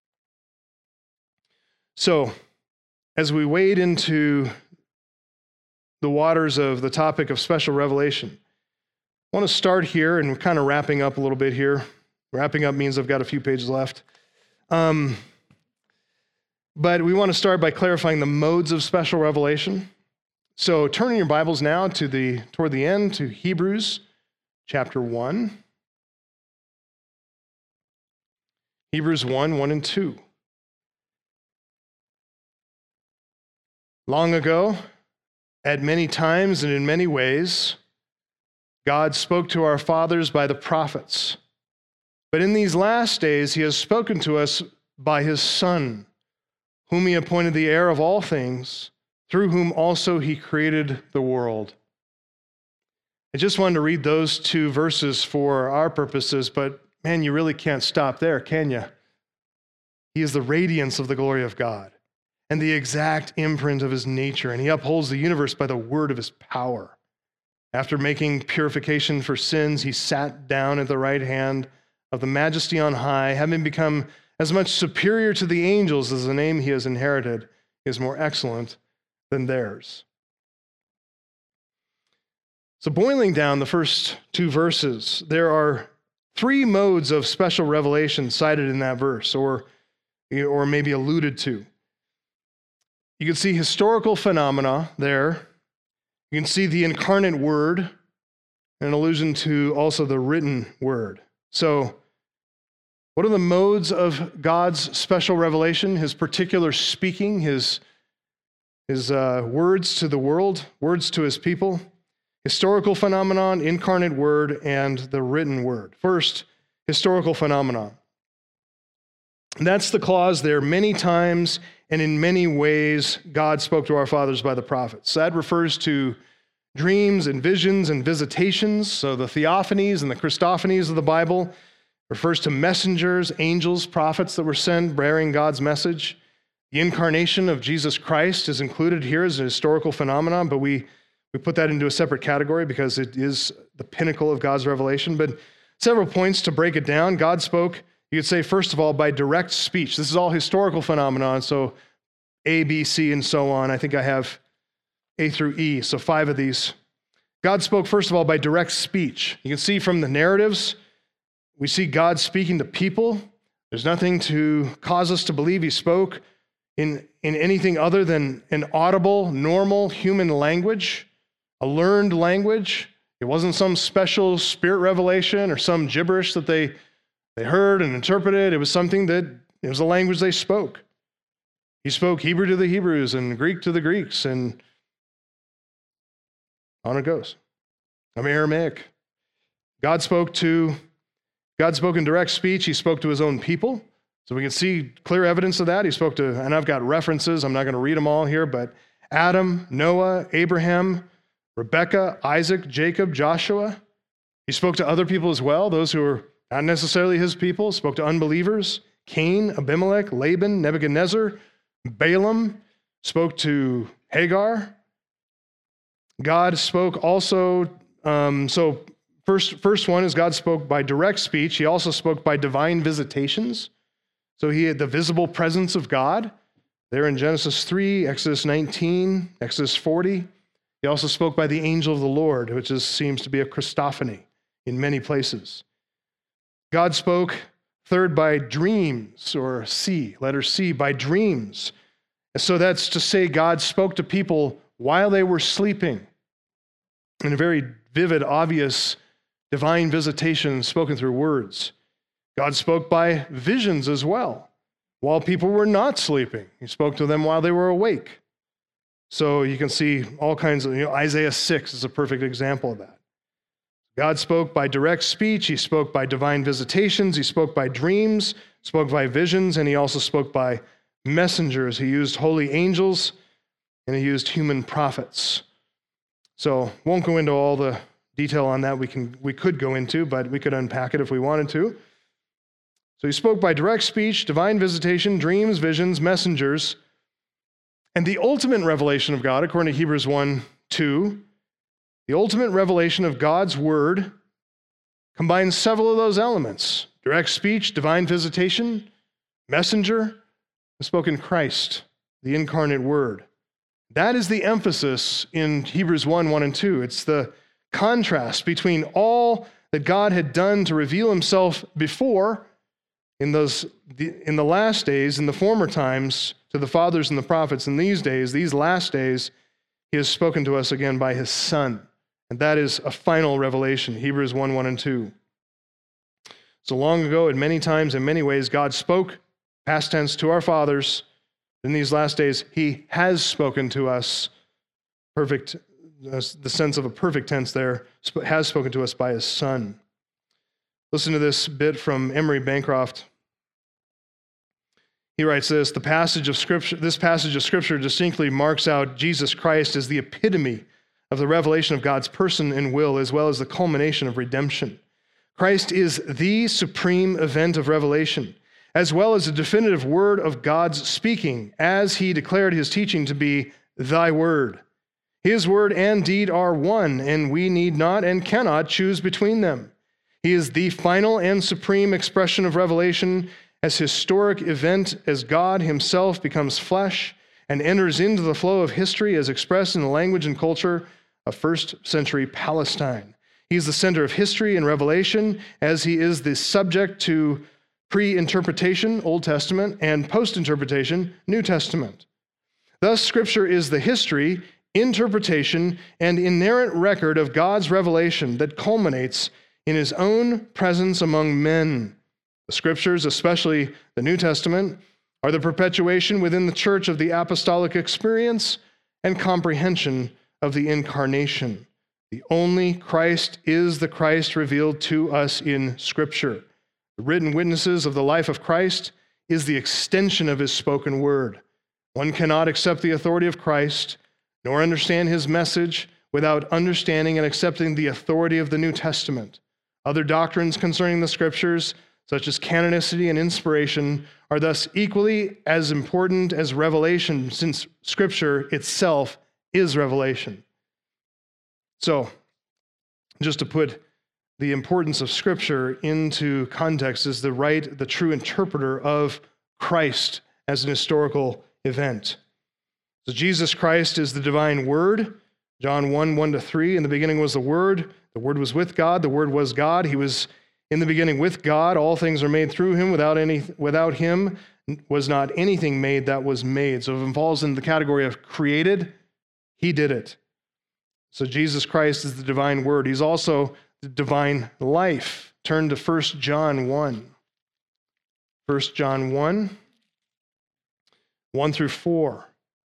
So, as we wade into the waters of the topic of special revelation, I want to start here, and we're kind of wrapping up a little bit here. Wrapping up means I've got a few pages left. Um, but we want to start by clarifying the modes of special revelation. So turn in your Bibles now to the toward the end to Hebrews chapter one. Hebrews one, one and two. Long ago, at many times and in many ways, God spoke to our fathers by the prophets. But in these last days, he has spoken to us by his Son, whom he appointed the heir of all things, through whom also he created the world. I just wanted to read those two verses for our purposes, but man, you really can't stop there, can you? He is the radiance of the glory of God and the exact imprint of his nature, and he upholds the universe by the word of his power. After making purification for sins, he sat down at the right hand of the Majesty on high, having become as much superior to the angels as the name he has inherited is more excellent than theirs. So boiling down the first two verses, there are three modes of special revelation cited in that verse, or, or maybe alluded to. You can see historical phenomena there. You can see the incarnate word, an allusion to also the written word. So, what are the modes of God's special revelation? His particular speaking, his, his uh, words to the world, words to his people, historical phenomenon, incarnate word, and the written word. First, historical phenomenon. That's the clause there. Many times and in many ways, God spoke to our fathers by the prophets. That refers to dreams and visions and visitations. So the theophanies and the Christophanies of the Bible refers to messengers, angels, prophets that were sent bearing God's message. The incarnation of Jesus Christ is included here as a historical phenomenon, but we, we put that into a separate category because it is the pinnacle of God's revelation. But several points to break it down. God spoke, you could say, first of all, by direct speech. This is all historical phenomenon, so A, B, C, and so on. I think I have A through E, so five of these. God spoke, first of all, by direct speech. You can see from the narratives, we see God speaking to people. There's nothing to cause us to believe he spoke in, in anything other than an audible, normal human language, a learned language. It wasn't some special spirit revelation or some gibberish that they, they heard and interpreted. It was something that, it was a language they spoke. He spoke Hebrew to the Hebrews and Greek to the Greeks, and on it goes. I mean, Aramaic. God spoke to, God spoke in direct speech. He spoke to his own people. So we can see clear evidence of that. He spoke to, and I've got references. I'm not going to read them all here, but Adam, Noah, Abraham, Rebekah, Isaac, Jacob, Joshua. He spoke to other people as well, those who were not necessarily his people. Spoke to unbelievers, Cain, Abimelech, Laban, Nebuchadnezzar, Balaam. Spoke to Hagar. God spoke also, um, so first, first one is God spoke by direct speech. He also spoke by divine visitations. So he had the visible presence of God there in Genesis three, Exodus nineteen, Exodus forty. He also spoke by the angel of the Lord, which is, seems to be a Christophany in many places. God spoke, third, by dreams, or C, letter C, by dreams. So that's to say God spoke to people while they were sleeping in a very vivid, obvious, divine visitation spoken through words. God spoke by visions as well, while people were not sleeping. He spoke to them while they were awake. So you can see all kinds of, you know, Isaiah six is a perfect example of that. God spoke by direct speech. He spoke by divine visitations. He spoke by dreams, spoke by visions, and he also spoke by messengers. He used holy angels, and he used human prophets. So won't go into all the detail on that we can we could go into, but we could unpack it if we wanted to. So he spoke by direct speech, divine visitation, dreams, visions, messengers. And the ultimate revelation of God, according to Hebrews one two, the ultimate revelation of God's word combines several of those elements: direct speech, divine visitation, messenger, the spoken Christ, the incarnate word. That is the emphasis in Hebrews one, one and two. It's the contrast between all that God had done to reveal himself before in those in the last days, in the former times, to the fathers and the prophets. In these days, these last days, he has spoken to us again by his Son. And that is a final revelation, Hebrews one, one and two. So long ago, and many times, in many ways, God spoke, past tense, to our fathers. In these last days, he has spoken to us, perfect, uh, the sense of a perfect tense there, has spoken to us by his Son. Listen to this bit from Emery Bancroft. He writes this: the passage of scripture, this passage of scripture distinctly marks out Jesus Christ as the epitome of the revelation of God's person and will, as well as the culmination of redemption. Christ is the supreme event of revelation, as well as a definitive word of God's speaking, as he declared his teaching to be thy word. His word and deed are one, and we need not and cannot choose between them. He is the final and supreme expression of revelation as historic event, as God himself becomes flesh and enters into the flow of history as expressed in the language and culture of first century Palestine. He is the center of history and revelation, as he is the subject to pre-interpretation, Old Testament, and post-interpretation, New Testament. Thus, Scripture is the history, interpretation, and inerrant record of God's revelation that culminates in his own presence among men. The Scriptures, especially the New Testament, are the perpetuation within the church of the apostolic experience and comprehension of the incarnation. The only Christ is the Christ revealed to us in Scripture. The written witnesses of the life of Christ is the extension of his spoken word. One cannot accept the authority of Christ, nor understand his message without understanding and accepting the authority of the New Testament. Other doctrines concerning the Scriptures, such as canonicity and inspiration, are thus equally as important as revelation, since Scripture itself is revelation. So, just to put the importance of Scripture into context, is the right, the true interpreter of Christ as an historical event. So Jesus Christ is the divine Word. John one, one to three, in the beginning was the Word. The Word was with God. The Word was God. He was in the beginning with God. All things are made through him. Without any, without him was not anything made that was made. So if it falls into the category of created, he did it. So Jesus Christ is the divine word. He's also the divine life. Turn to First John one. First John one, one through four.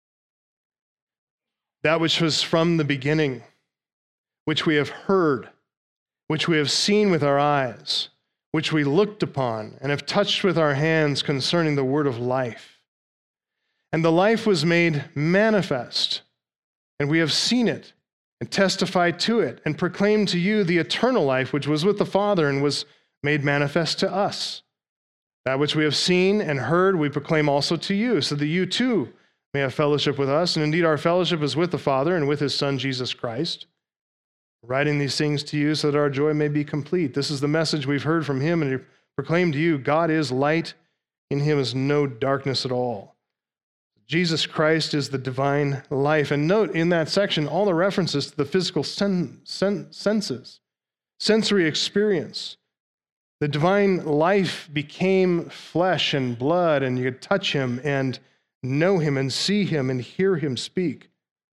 That which was from the beginning, which we have heard, which we have seen with our eyes, which we looked upon and have touched with our hands concerning the word of life. And the life was made manifest, and we have seen it and testified to it and proclaimed to you the eternal life which was with the Father and was made manifest to us. That which we have seen and heard we proclaim also to you, so that you too may have fellowship with us. And indeed our fellowship is with the Father and with his Son, Jesus Christ. Writing these things to you so that our joy may be complete. This is the message we've heard from him and proclaimed to you. God is light. In him is no darkness at all. Jesus Christ is the divine life. And note in that section all the references to the physical sen- sen- senses, sensory experience. The divine life became flesh and blood, and you could touch him and know him and see him and hear him speak.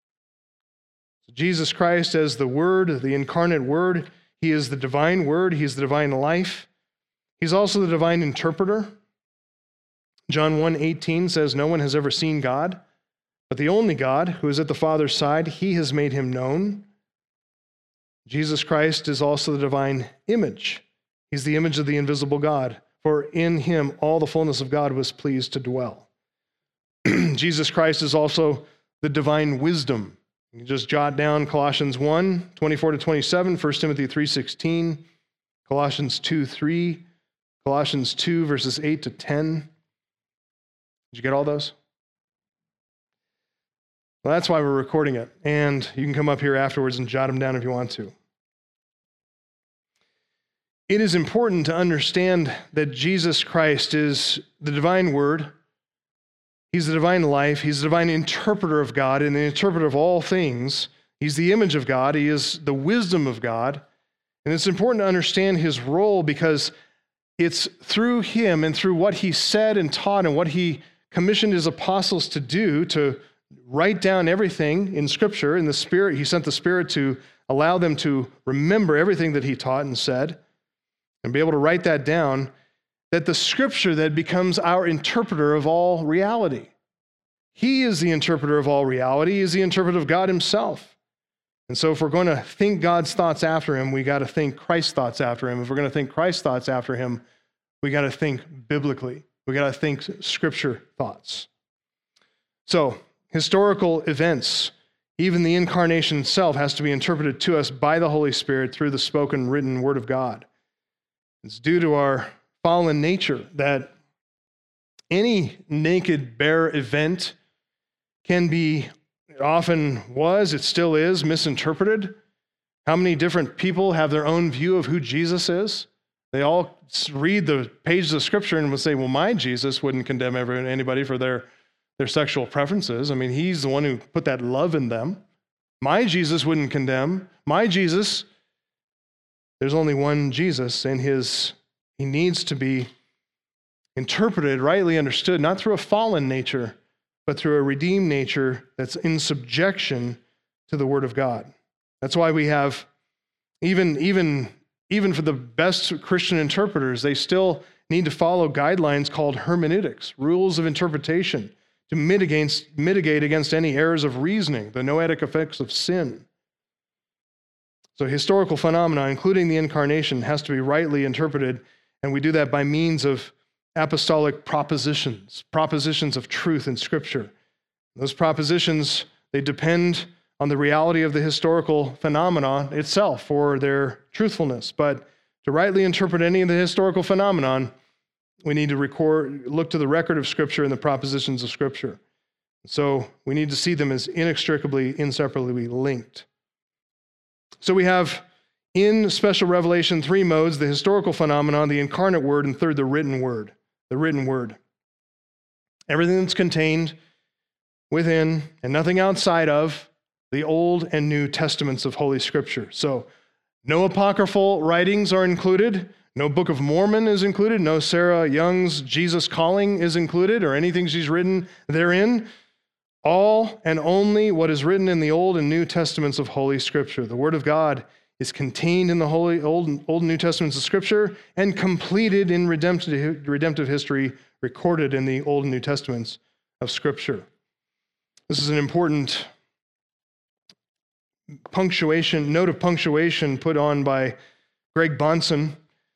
Jesus Christ as the Word, the incarnate Word, he is the divine Word, he's the divine life. He's also the divine interpreter. John one eighteen says, no one has ever seen God, but the only God who is at the Father's side, he has made him known. Jesus Christ is also the divine image. He's the image of the invisible God, for in him all the fullness of God was pleased to dwell. Jesus Christ is also the divine wisdom. You can just jot down Colossians one, twenty-four to twenty-seven, First Timothy three sixteen, Colossians two three, Colossians two, verses eight to ten. Did you get all those? Well, that's why we're recording it, and you can come up here afterwards and jot them down if you want to. It is important to understand that Jesus Christ is the divine Word. He's the divine life. He's the divine interpreter of God and the interpreter of all things. He's the image of God. He is the wisdom of God. And it's important to understand his role because it's through him and through what he said and taught and what he commissioned his apostles to do, to write down everything in Scripture, in the Spirit. He sent the Spirit to allow them to remember everything that he taught and said and be able to write that down, that the Scripture then becomes our interpreter of all reality. He is the interpreter of all reality. He is the interpreter of God himself. And so if we're going to think God's thoughts after him, we got to think Christ's thoughts after him. If we're going to think Christ's thoughts after him, we got to think biblically. We got to think Scripture thoughts. So historical events, even the incarnation itself, has to be interpreted to us by the Holy Spirit through the spoken, written Word of God. It's due to our fallen nature that any naked, bare event can be, it often was, it still is, misinterpreted. How many different people have their own view of who Jesus is? They all read the pages of Scripture and will say, well, my Jesus wouldn't condemn anybody for their, their sexual preferences. I mean, he's the one who put that love in them. My Jesus wouldn't condemn. My Jesus, there's only one Jesus, and his he needs to be interpreted, rightly understood, not through a fallen nature, but through a redeemed nature that's in subjection to the Word of God. That's why we have, even, even, even for the best Christian interpreters, they still need to follow guidelines called hermeneutics, rules of interpretation, to mitigate, mitigate against any errors of reasoning, the noetic effects of sin. So historical phenomena, including the incarnation, has to be rightly interpreted, and we do that by means of apostolic propositions, propositions of truth in Scripture. Those propositions, they depend on the reality of the historical phenomenon itself for their truthfulness. But to rightly interpret any of the historical phenomenon, we need to record, look to the record of Scripture and the propositions of Scripture. So we need to see them as inextricably, inseparably linked. So we have in special revelation three modes: the historical phenomenon, the incarnate Word, and third, the written Word. The written Word. Everything that's contained within and nothing outside of the Old and New Testaments of Holy Scripture. So no apocryphal writings are included. No Book of Mormon is included. No Sarah Young's Jesus Calling is included, or anything she's written therein. all and only what is written in the Old and New Testaments of Holy Scripture. The Word of God is contained in the Holy Old, Old and New Testaments of Scripture and completed in redemptive, redemptive history recorded in the Old and New Testaments of Scripture. This is an important punctuation, note of punctuation put on by Greg Bahnsen.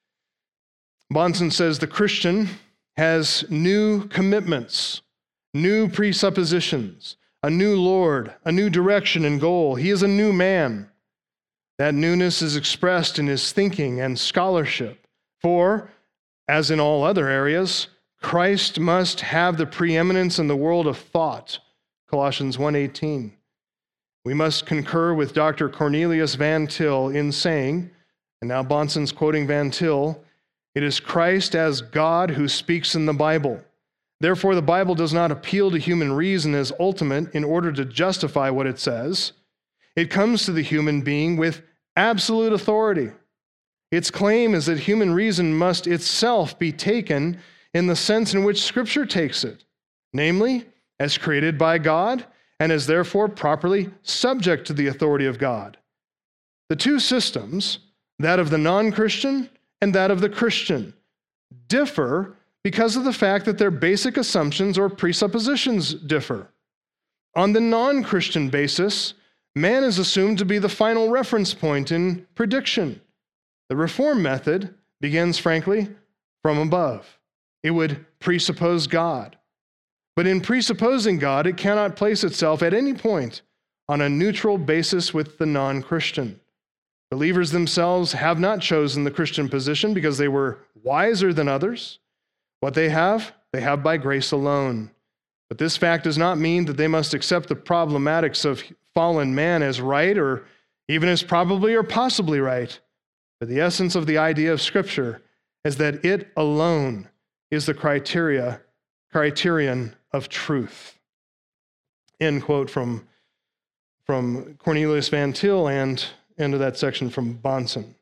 Bahnsen says the Christian has new commitments, new presuppositions, a new Lord, a new direction and goal. He is a new man. That newness is expressed in his thinking and scholarship. For, as in all other areas, Christ must have the preeminence in the world of thought. Colossians one eighteen. We must concur with Doctor Cornelius Van Til in saying, and now Bahnsen's quoting Van Til, it is Christ as God who speaks in the Bible. Therefore, the Bible does not appeal to human reason as ultimate in order to justify what it says. It comes to the human being with absolute authority. Its claim is that human reason must itself be taken in the sense in which Scripture takes it, namely, as created by God and is therefore properly subject to the authority of God. The two systems, that of the non-Christian and that of the Christian, differ because of the fact that their basic assumptions or presuppositions differ. On the non-Christian basis, man is assumed to be the final reference point in prediction. The Reform method begins, frankly, from above. It would presuppose God. But in presupposing God, it cannot place itself at any point on a neutral basis with the non-Christian. Believers themselves have not chosen the Christian position because they were wiser than others. What they have, they have by grace alone. But this fact does not mean that they must accept the problematics of fallen man as right or even as probably or possibly right. But the essence of the idea of Scripture is that it alone is the criteria, criterion of truth. End quote from, from Cornelius Van Til and end of that section from Bahnsen.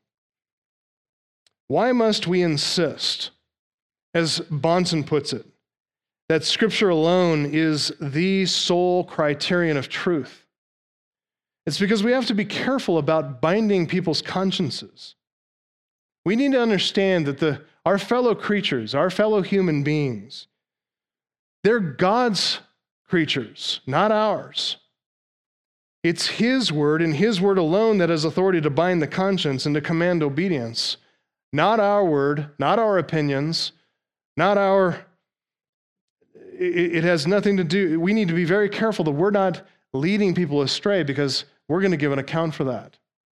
Why must we insist, as Bahnsen puts it, that Scripture alone is the sole criterion of truth? It's because we have to be careful about binding people's consciences. We need to understand that the, our fellow creatures, our fellow human beings, they're God's creatures, not ours. It's His word and His word alone that has authority to bind the conscience and to command obedience. Not our word, not our opinions, not our... It, it has nothing to do... We need to be very careful that we're not leading people astray because we're going to give an account for that.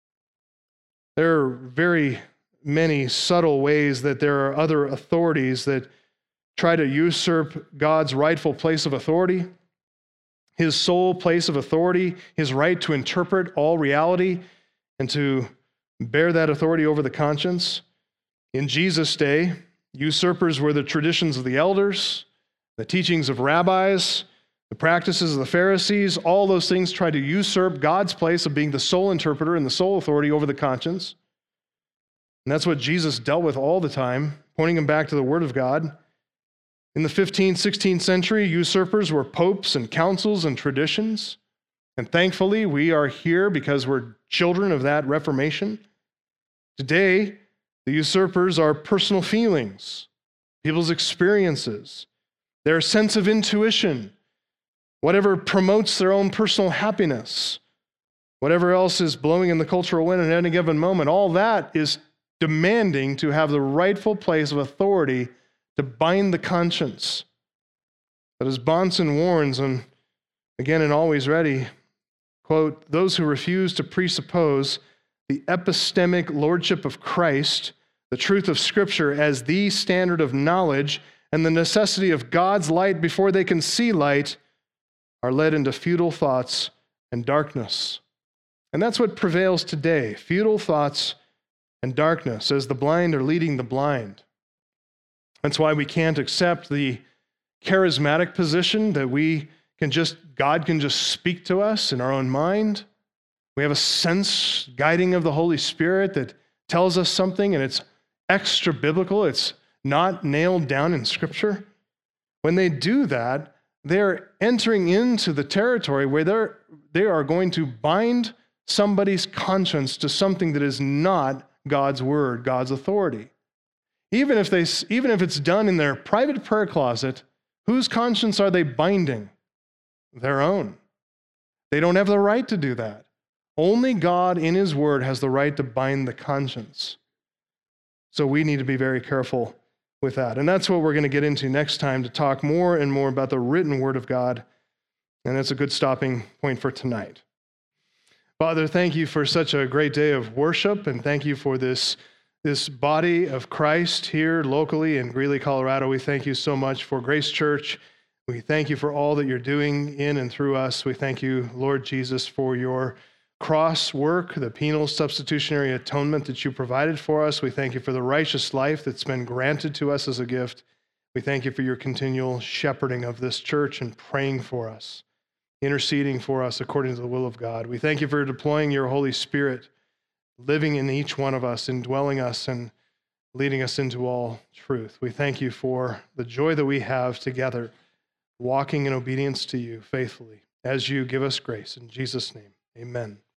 There are very many subtle ways that there are other authorities that try to usurp God's rightful place of authority, His sole place of authority, His right to interpret all reality and to bear that authority over the conscience. In Jesus' day, usurpers were the traditions of the elders, the teachings of rabbis, the practices of the Pharisees. All those things try to usurp God's place of being the sole interpreter and the sole authority over the conscience. And that's what Jesus dealt with all the time, pointing him back to the Word of God. In the fifteenth, sixteenth century, usurpers were popes and councils and traditions. And thankfully, we are here because we're children of that Reformation. Today, the usurpers are personal feelings, people's experiences, their sense of intuition, whatever promotes their own personal happiness, whatever else is blowing in the cultural wind at any given moment. All that is demanding to have the rightful place of authority to bind the conscience. But as Bahnsen warns, and again in Always Ready, quote, those who refuse to presuppose the epistemic lordship of Christ, the truth of Scripture as the standard of knowledge, and the necessity of God's light before they can see light, are led into futile thoughts and darkness. And that's what prevails today, futile thoughts and darkness, as the blind are leading the blind. That's why we can't accept the charismatic position that we can just, God can just speak to us in our own mind. We have a sense guiding of the Holy Spirit that tells us something and it's extra biblical. It's not nailed down in Scripture. When they do that, they're entering into the territory where they're, they are going to bind somebody's conscience to something that is not God's word, God's authority. Even if they, even if it's done in their private prayer closet, whose conscience are they binding? Their own. They don't have the right to do that. Only God in his word has the right to bind the conscience. So we need to be very careful with that. And that's what we're going to get into next time, to talk more and more about the written word of God. And that's a good stopping point for tonight. Father, thank you for such a great day of worship, and thank you for this, this body of Christ here locally in Greeley, Colorado. We thank you so much for Grace Church. We thank you for all that you're doing in and through us. We thank you, Lord Jesus, for your cross work, the penal substitutionary atonement that you provided for us. We thank you for the righteous life that's been granted to us as a gift. We thank you for your continual shepherding of this church and praying for us, interceding for us according to the will of God. We thank you for deploying your Holy Spirit, living in each one of us, indwelling us, and leading us into all truth. We thank you for the joy that we have together, walking in obedience to you faithfully as you give us grace. In Jesus' name, amen.